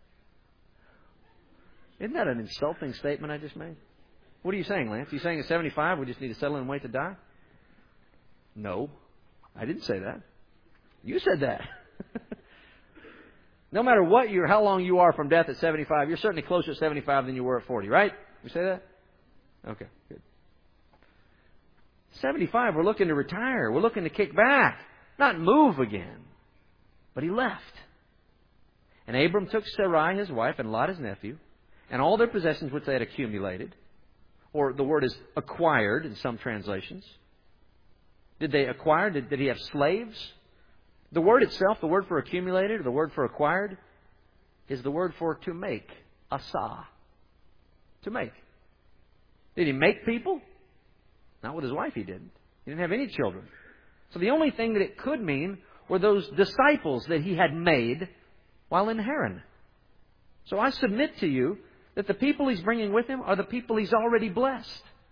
Isn't that an insulting statement I just made? What are you saying, Lance? Are you saying at seventy-five we just need to settle in and wait to die? No, I didn't say that. You said that. No matter what you're, how long you are from death at seventy-five, you're certainly closer at seventy-five than you were at forty, right? You say that? Okay, good. seventy-five, we're looking to retire. We're looking to kick back, not move again. But he left. And Abram took Sarai, his wife, and Lot, his nephew, and all their possessions which they had accumulated, or the word is acquired in some translations. Did they acquire? Did, did he have slaves? The word itself, the word for accumulated, or the word for acquired, is the word for to make. Asa. To make. Did he make people? Not with his wife he didn't. He didn't have any children. So the only thing that it could mean were those disciples that he had made while in Haran. So I submit to you that the people he's bringing with him are the people he's already blessed.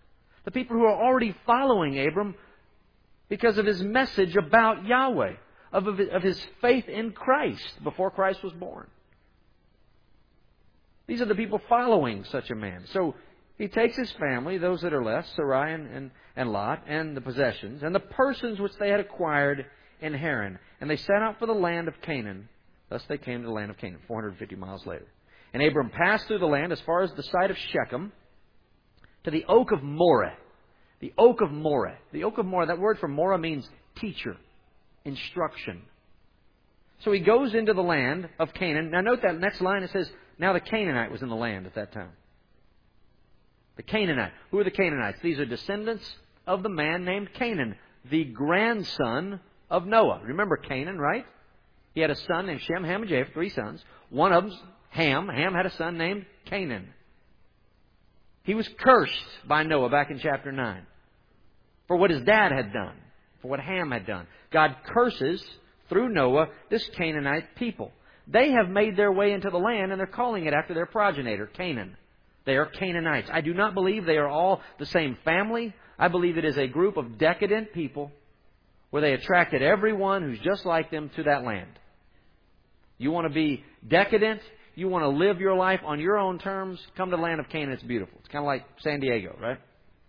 The people who are already following Abram because of his message about Yahweh, of, of his faith in Christ before Christ was born. These are the people following such a man. So he takes his family, those that are left, Sarai and, and, and Lot, and the possessions, and the persons which they had acquired in Haran. And they set out for the land of Canaan. Thus they came to the land of Canaan, four hundred fifty miles later. And Abram passed through the land as far as the site of Shechem, to the oak of Moreh. The oak of Moreh. The oak of Moreh, that word for Moreh means teacher, instruction. So he goes into the land of Canaan. Now note that next line, it says, now the Canaanite was in the land at that time. The Canaanite. Who are the Canaanites? These are descendants of the man named Canaan, the grandson of Noah. Remember Canaan, right? He had a son named Shem, Ham, and Japheth, three sons. One of them's Ham. Ham had a son named Canaan. He was cursed by Noah back in chapter nine for what his dad had done, for what Ham had done. God curses, through Noah, this Canaanite people. They have made their way into the land, and they're calling it after their progenitor, Canaan. They are Canaanites. I do not believe they are all the same family. I believe it is a group of decadent people where they attracted everyone who's just like them to that land. You want to be decadent? You want to live your life on your own terms? Come to the land of Canaan. It's beautiful. It's kind of like San Diego, right?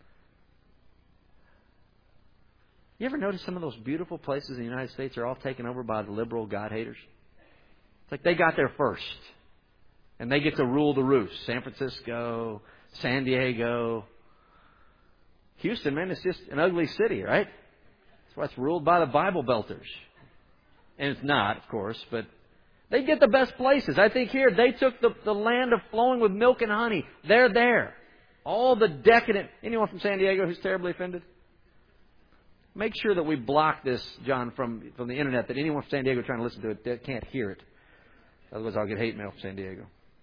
You ever notice some of those beautiful places in the United States are all taken over by the liberal God-haters? It's like they got there first. And they get to rule the roost. San Francisco, San Diego. Houston, man, it's just an ugly city, right? That's why it's ruled by the Bible Belters. And it's not, of course, but they get the best places. I think here, they took the, the land of flowing with milk and honey. They're there. All the decadent... Anyone from San Diego who's terribly offended? Make sure that we block this, John, from, from the internet, that anyone from San Diego trying to listen to it they can't hear it. Otherwise, I'll get hate mail from San Diego.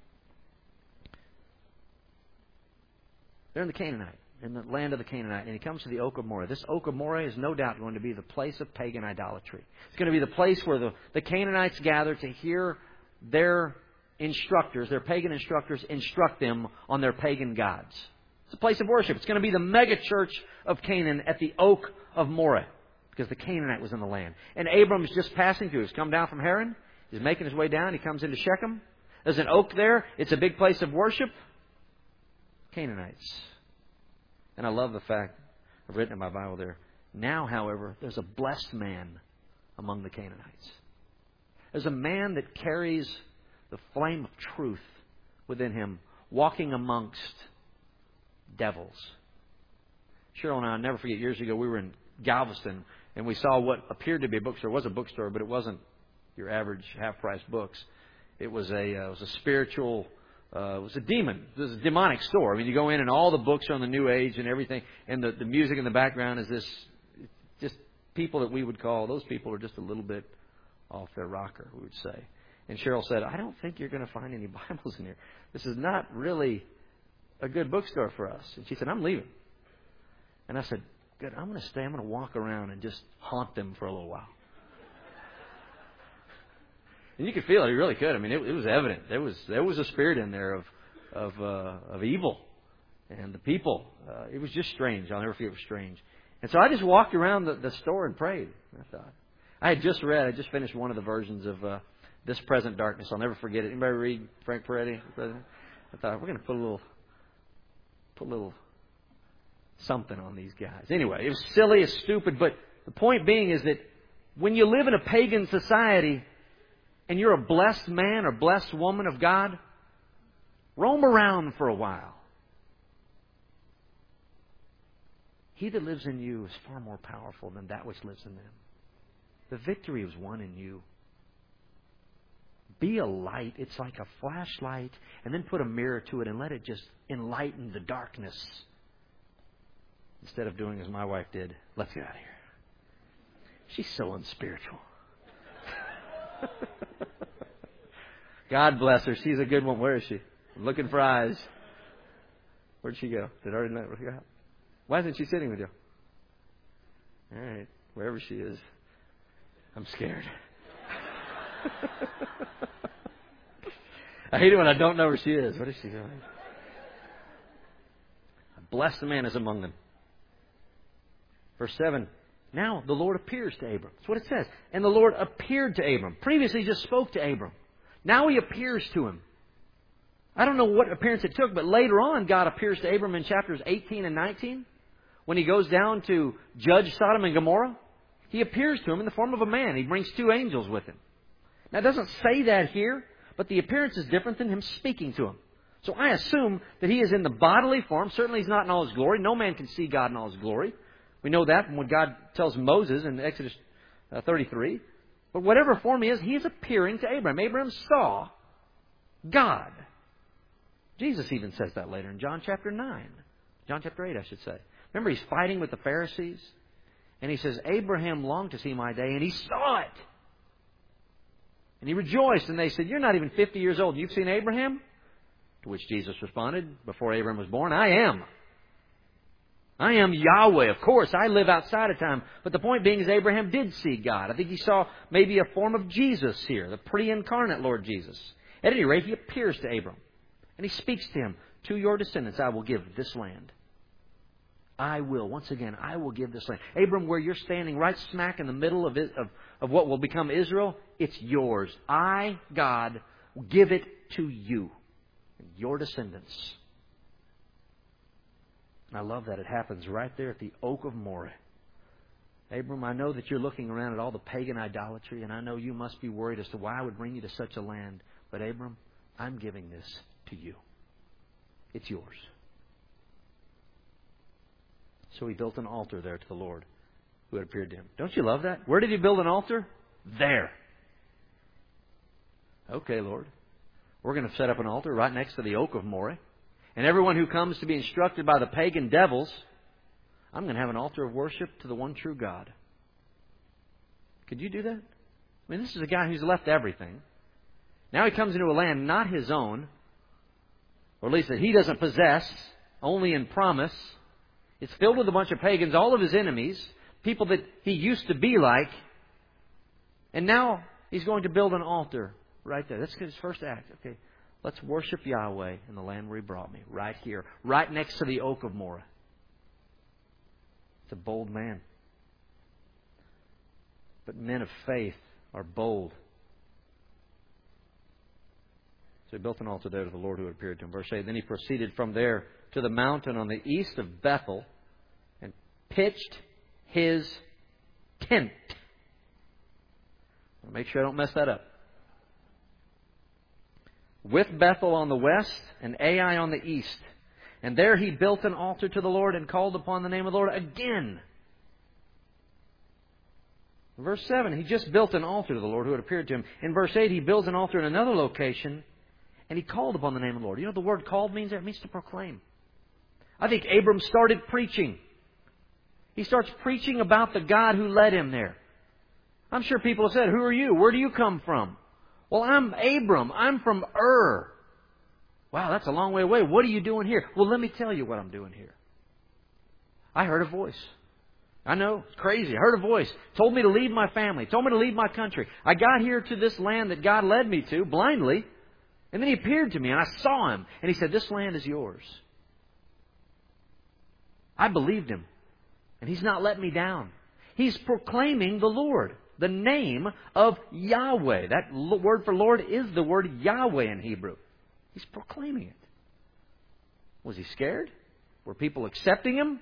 They're in the Canaanite, in the land of the Canaanite. And he comes to the oak of Moreh. This oak of Moreh is no doubt going to be the place of pagan idolatry. It's going to be the place where the, the Canaanites gather to hear their instructors, their pagan instructors, instruct them on their pagan gods. It's a place of worship. It's going to be the mega church of Canaan at the oak of Moreh, because the Canaanite was in the land. And Abram is just passing through. He's come down from Haran. He's making his way down. He comes into Shechem. There's an oak there. It's a big place of worship. Canaanites. And I love the fact, I've written in my Bible there, now, however, there's a blessed man among the Canaanites. There's a man that carries the flame of truth within him, walking amongst devils. Cheryl and I, I'll never forget, years ago, we were in Galveston, and we saw what appeared to be a bookstore. It was a bookstore, but it wasn't your average half-price books. It was a uh, it was a spiritual, uh, it was a demon. It was a demonic store. I mean, you go in and all the books are on the New Age and everything, and the, the music in the background is this, just people that we would call, those people are just a little bit off their rocker, we would say. And Cheryl said, I don't think you're going to find any Bibles in here. This is not really a good bookstore for us. And she said, I'm leaving. And I said, good, I'm going to stay. I'm going to walk around and just haunt them for a little while. And you could feel it. You really could. I mean, it, it was evident. There was there was a spirit in there of of uh, of evil, and the people. Uh, it was just strange. I'll never forget. It was strange. And so I just walked around the, the store and prayed. I thought I had just read. I just finished one of the versions of uh, This Present Darkness. I'll never forget it. Anybody read Frank Peretti? I thought we're going to put a little put a little something on these guys. Anyway, it was silly, it's stupid. But the point being is that when you live in a pagan society, and you're a blessed man or blessed woman of God, roam around for a while. He that lives in you is far more powerful than that which lives in them. The victory is won in you. Be a light. It's like a flashlight, and then put a mirror to it and let it just enlighten the darkness. Instead of doing as my wife did, let's get out of here. She's so unspiritual. God bless her. She's a good one. Where is she? I'm looking for eyes. Where'd she go? Did I already know? Why isn't she sitting with you? All right. Wherever she is. I'm scared. I hate it when I don't know where she is. What is she doing? Blessed man is among them. Verse seven, now the Lord appears to Abram. That's what it says. And the Lord appeared to Abram. Previously He just spoke to Abram. Now He appears to him. I don't know what appearance it took, but later on God appears to Abram in chapters eighteen and nineteen. When He goes down to judge Sodom and Gomorrah, He appears to him in the form of a man. He brings two angels with Him. Now it doesn't say that here, but the appearance is different than Him speaking to him. So I assume that He is in the bodily form. Certainly He's not in all His glory. No man can see God in all His glory. We know that from what God tells Moses in Exodus thirty-three. But whatever form He is, He is appearing to Abraham. Abraham saw God. Jesus even says that later in John chapter nine. John chapter eight, I should say. Remember, He's fighting with the Pharisees. And He says, Abraham longed to see my day, and he saw it. And he rejoiced. And they said, you're not even fifty years old. You've seen Abraham? To which Jesus responded, before Abraham was born, I am. I am Yahweh. Of course, I live outside of time. But the point being is Abraham did see God. I think he saw maybe a form of Jesus here, the pre-incarnate Lord Jesus. At any rate, He appears to Abram. And He speaks to him, to your descendants I will give this land. I will. Once again, I will give this land. Abram, where you're standing right smack in the middle of, it, of, of what will become Israel, it's yours. I, God, give it to you. Your descendants. And I love that it happens right there at the oak of Moreh. Abram, I know that you're looking around at all the pagan idolatry, and I know you must be worried as to why I would bring you to such a land. But Abram, I'm giving this to you. It's yours. So he built an altar there to the Lord who had appeared to him. Don't you love that? Where did he build an altar? There. Okay, Lord. We're going to set up an altar right next to the oak of Moreh. And everyone who comes to be instructed by the pagan devils, I'm going to have an altar of worship to the one true God. Could you do that? I mean, this is a guy who's left everything. Now he comes into a land not his own, or at least that he doesn't possess, only in promise. It's filled with a bunch of pagans, all of his enemies, people that he used to be like. And now he's going to build an altar right there. That's his first act. Okay, let's worship Yahweh in the land where He brought me, right here, right next to the oak of Moreh. It's a bold man. But men of faith are bold. So he built an altar there to the Lord who had appeared to him. Verse eight, then he proceeded from there to the mountain on the east of Bethel and pitched his tent. I'll make sure I don't mess that up. With Bethel on the west and Ai on the east. And there he built an altar to the Lord and called upon the name of the Lord again. Verse seven, he just built an altar to the Lord who had appeared to him. In verse eight, he builds an altar in another location and he called upon the name of the Lord. You know what the word called means? It means to proclaim. I think Abram started preaching. He starts preaching about the God who led him there. I'm sure people have said, who are you? Where do you come from? Well, I'm Abram. I'm from Ur. Wow, that's a long way away. What are you doing here? Well, let me tell you what I'm doing here. I heard a voice. I know, it's crazy. I heard a voice. Told me to leave my family. Told me to leave my country. I got here to this land that God led me to, blindly. And then He appeared to me and I saw Him. And He said, this land is yours. I believed Him. And He's not let me down. He's proclaiming the Lord. The name of Yahweh. That word for Lord is the word Yahweh in Hebrew. He's proclaiming it. Was he scared? Were people accepting him?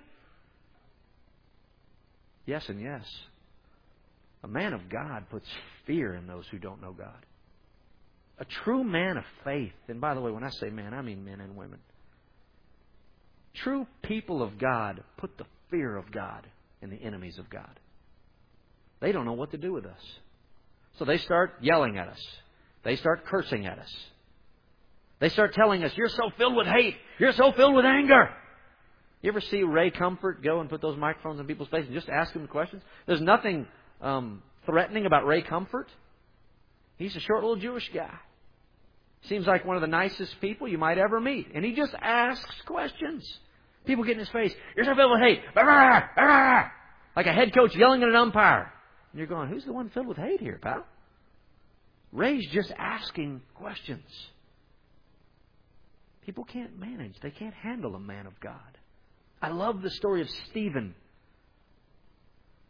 Yes and yes. A man of God puts fear in those who don't know God. A true man of faith, and by the way, when I say man, I mean men and women. True people of God put the fear of God in the enemies of God. They don't know what to do with us. So they start yelling at us. They start cursing at us. They start telling us, you're so filled with hate. You're so filled with anger. You ever see Ray Comfort go and put those microphones in people's faces and just ask them questions? There's nothing um, threatening about Ray Comfort. He's a short little Jewish guy. Seems like one of the nicest people you might ever meet. And he just asks questions. People get in his face. You're so filled with hate. Like a head coach yelling at an umpire. And you're going, who's the one filled with hate here, pal? Ray's just asking questions. People can't manage. They can't handle a man of God. I love the story of Stephen.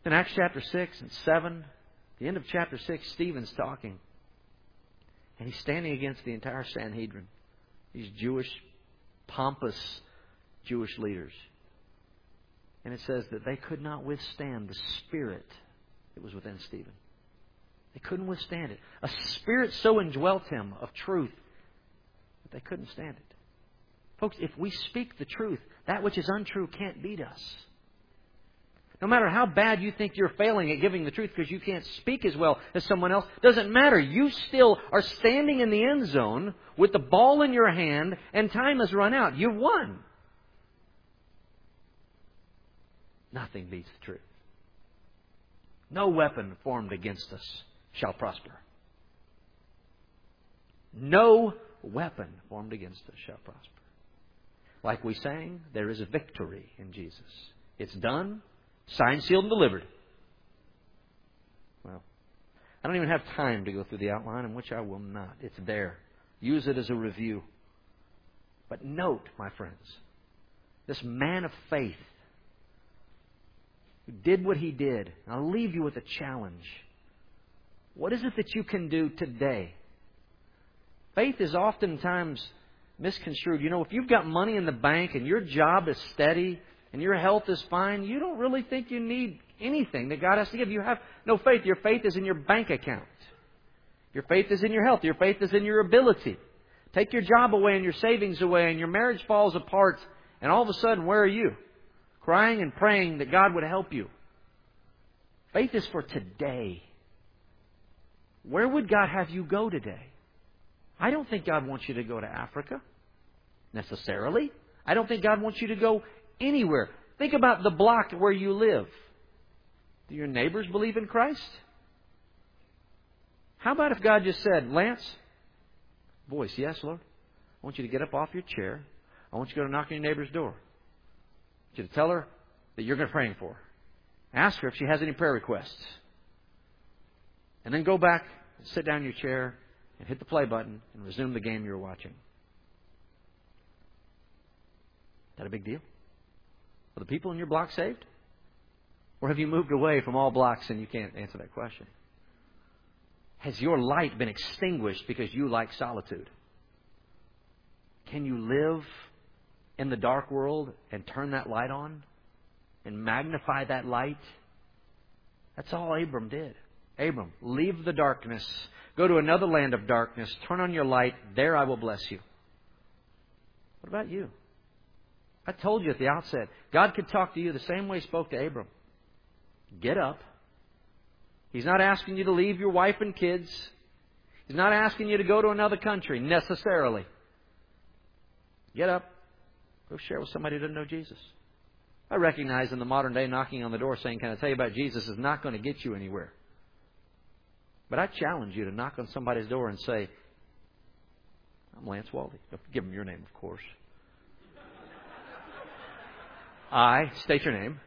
In Acts chapter six and seven, the end of chapter six, Stephen's talking. And he's standing against the entire Sanhedrin. These Jewish, pompous Jewish leaders. And it says that they could not withstand the spirit that was within Stephen. They couldn't withstand it. A spirit so indwelt him of truth that they couldn't stand it. Folks, if we speak the truth, that which is untrue can't beat us. No matter how bad you think you're failing at giving the truth because you can't speak as well as someone else, doesn't matter. You still are standing in the end zone with the ball in your hand and time has run out. You've won. Nothing beats the truth. No weapon formed against us shall prosper. No weapon formed against us shall prosper. Like we sang, there is a victory in Jesus. It's done. Signed, sealed, and delivered. Well, I don't even have time to go through the outline, in which I will not. It's there. Use it as a review. But note, my friends, this man of faith who did what he did. I'll leave you with a challenge. What is it that you can do today? Faith is oftentimes misconstrued. You know, if you've got money in the bank and your job is steady, and your health is fine, you don't really think you need anything that God has to give. You have no faith. Your faith is in your bank account. Your faith is in your health. Your faith is in your ability. Take your job away and your savings away and your marriage falls apart. And all of a sudden, where are you? Crying and praying that God would help you. Faith is for today. Where would God have you go today? I don't think God wants you to go to Africa, necessarily. I don't think God wants you to go anywhere. Think about the block where you live. Do your neighbors believe in Christ? How about if God just said, Lance, voice, yes, Lord, I want you to get up off your chair. I want you to go to knock on your neighbor's door. I want you to tell her that you're going to pray for her. Ask her if she has any prayer requests. And then go back and sit down in your chair and hit the play button and resume the game you're watching. Is that a big deal? Are the people in your block saved? Or have you moved away from all blocks and you can't answer that question? Has your light been extinguished because you like solitude? Can you live in the dark world and turn that light on and magnify that light? That's all Abram did. Abram, leave the darkness. Go to another land of darkness. Turn on your light. There I will bless you. What about you? I told you at the outset, God could talk to you the same way He spoke to Abram. Get up. He's not asking you to leave your wife and kids. He's not asking you to go to another country, necessarily. Get up. Go share with somebody who doesn't know Jesus. I recognize in the modern day knocking on the door saying, can I tell you about Jesus, is not going to get you anywhere. But I challenge you to knock on somebody's door and say, I'm Lance Waldy. Don't give them your name, of course. I, state your name.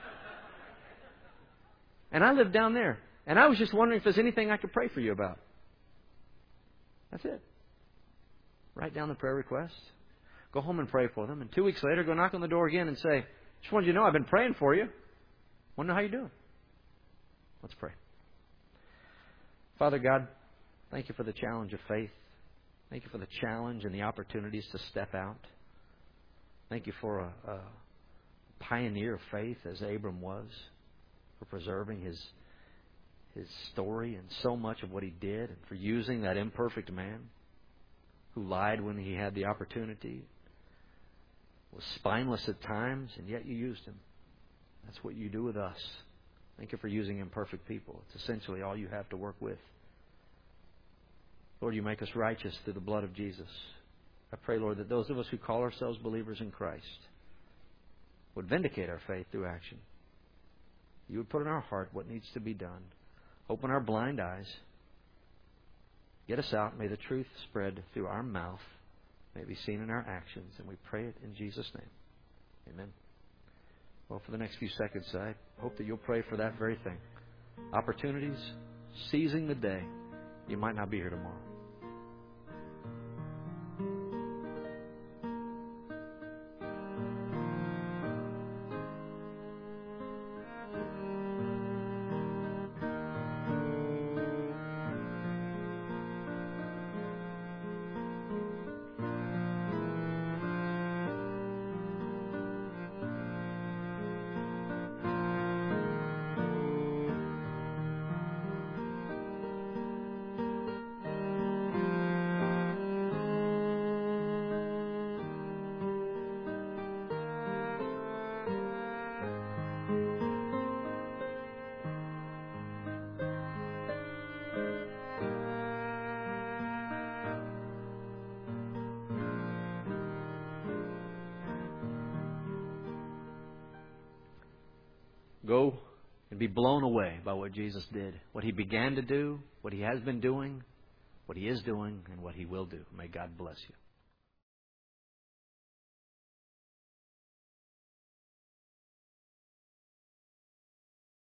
And I live down there. And I was just wondering if there's anything I could pray for you about. That's it. Write down the prayer requests. Go home and pray for them. And two weeks later, go knock on the door again and say, just wanted you to know I've been praying for you. Want to know how you're doing. Let's pray. Father God, thank you for the challenge of faith. Thank you for the challenge and the opportunities to step out. Thank you for a, a pioneer of faith as Abram was, for preserving his his story and so much of what he did, and for using that imperfect man who lied when he had the opportunity, was spineless at times, and yet you used him. That's what you do with us. Thank you for using imperfect people. It's essentially all you have to work with. Lord, you make us righteous through the blood of Jesus. I pray, Lord, that those of us who call ourselves believers in Christ would vindicate our faith through action. You would put in our heart what needs to be done. Open our blind eyes. Get us out. May the truth spread through our mouth. May it be seen in our actions. And we pray it in Jesus' name. Amen. Well, for the next few seconds, I hope that you'll pray for that very thing. Opportunities, seizing the day. You might not be here tomorrow. Go and be blown away by what Jesus did, what He began to do, what He has been doing, what He is doing, and what He will do. May God bless you.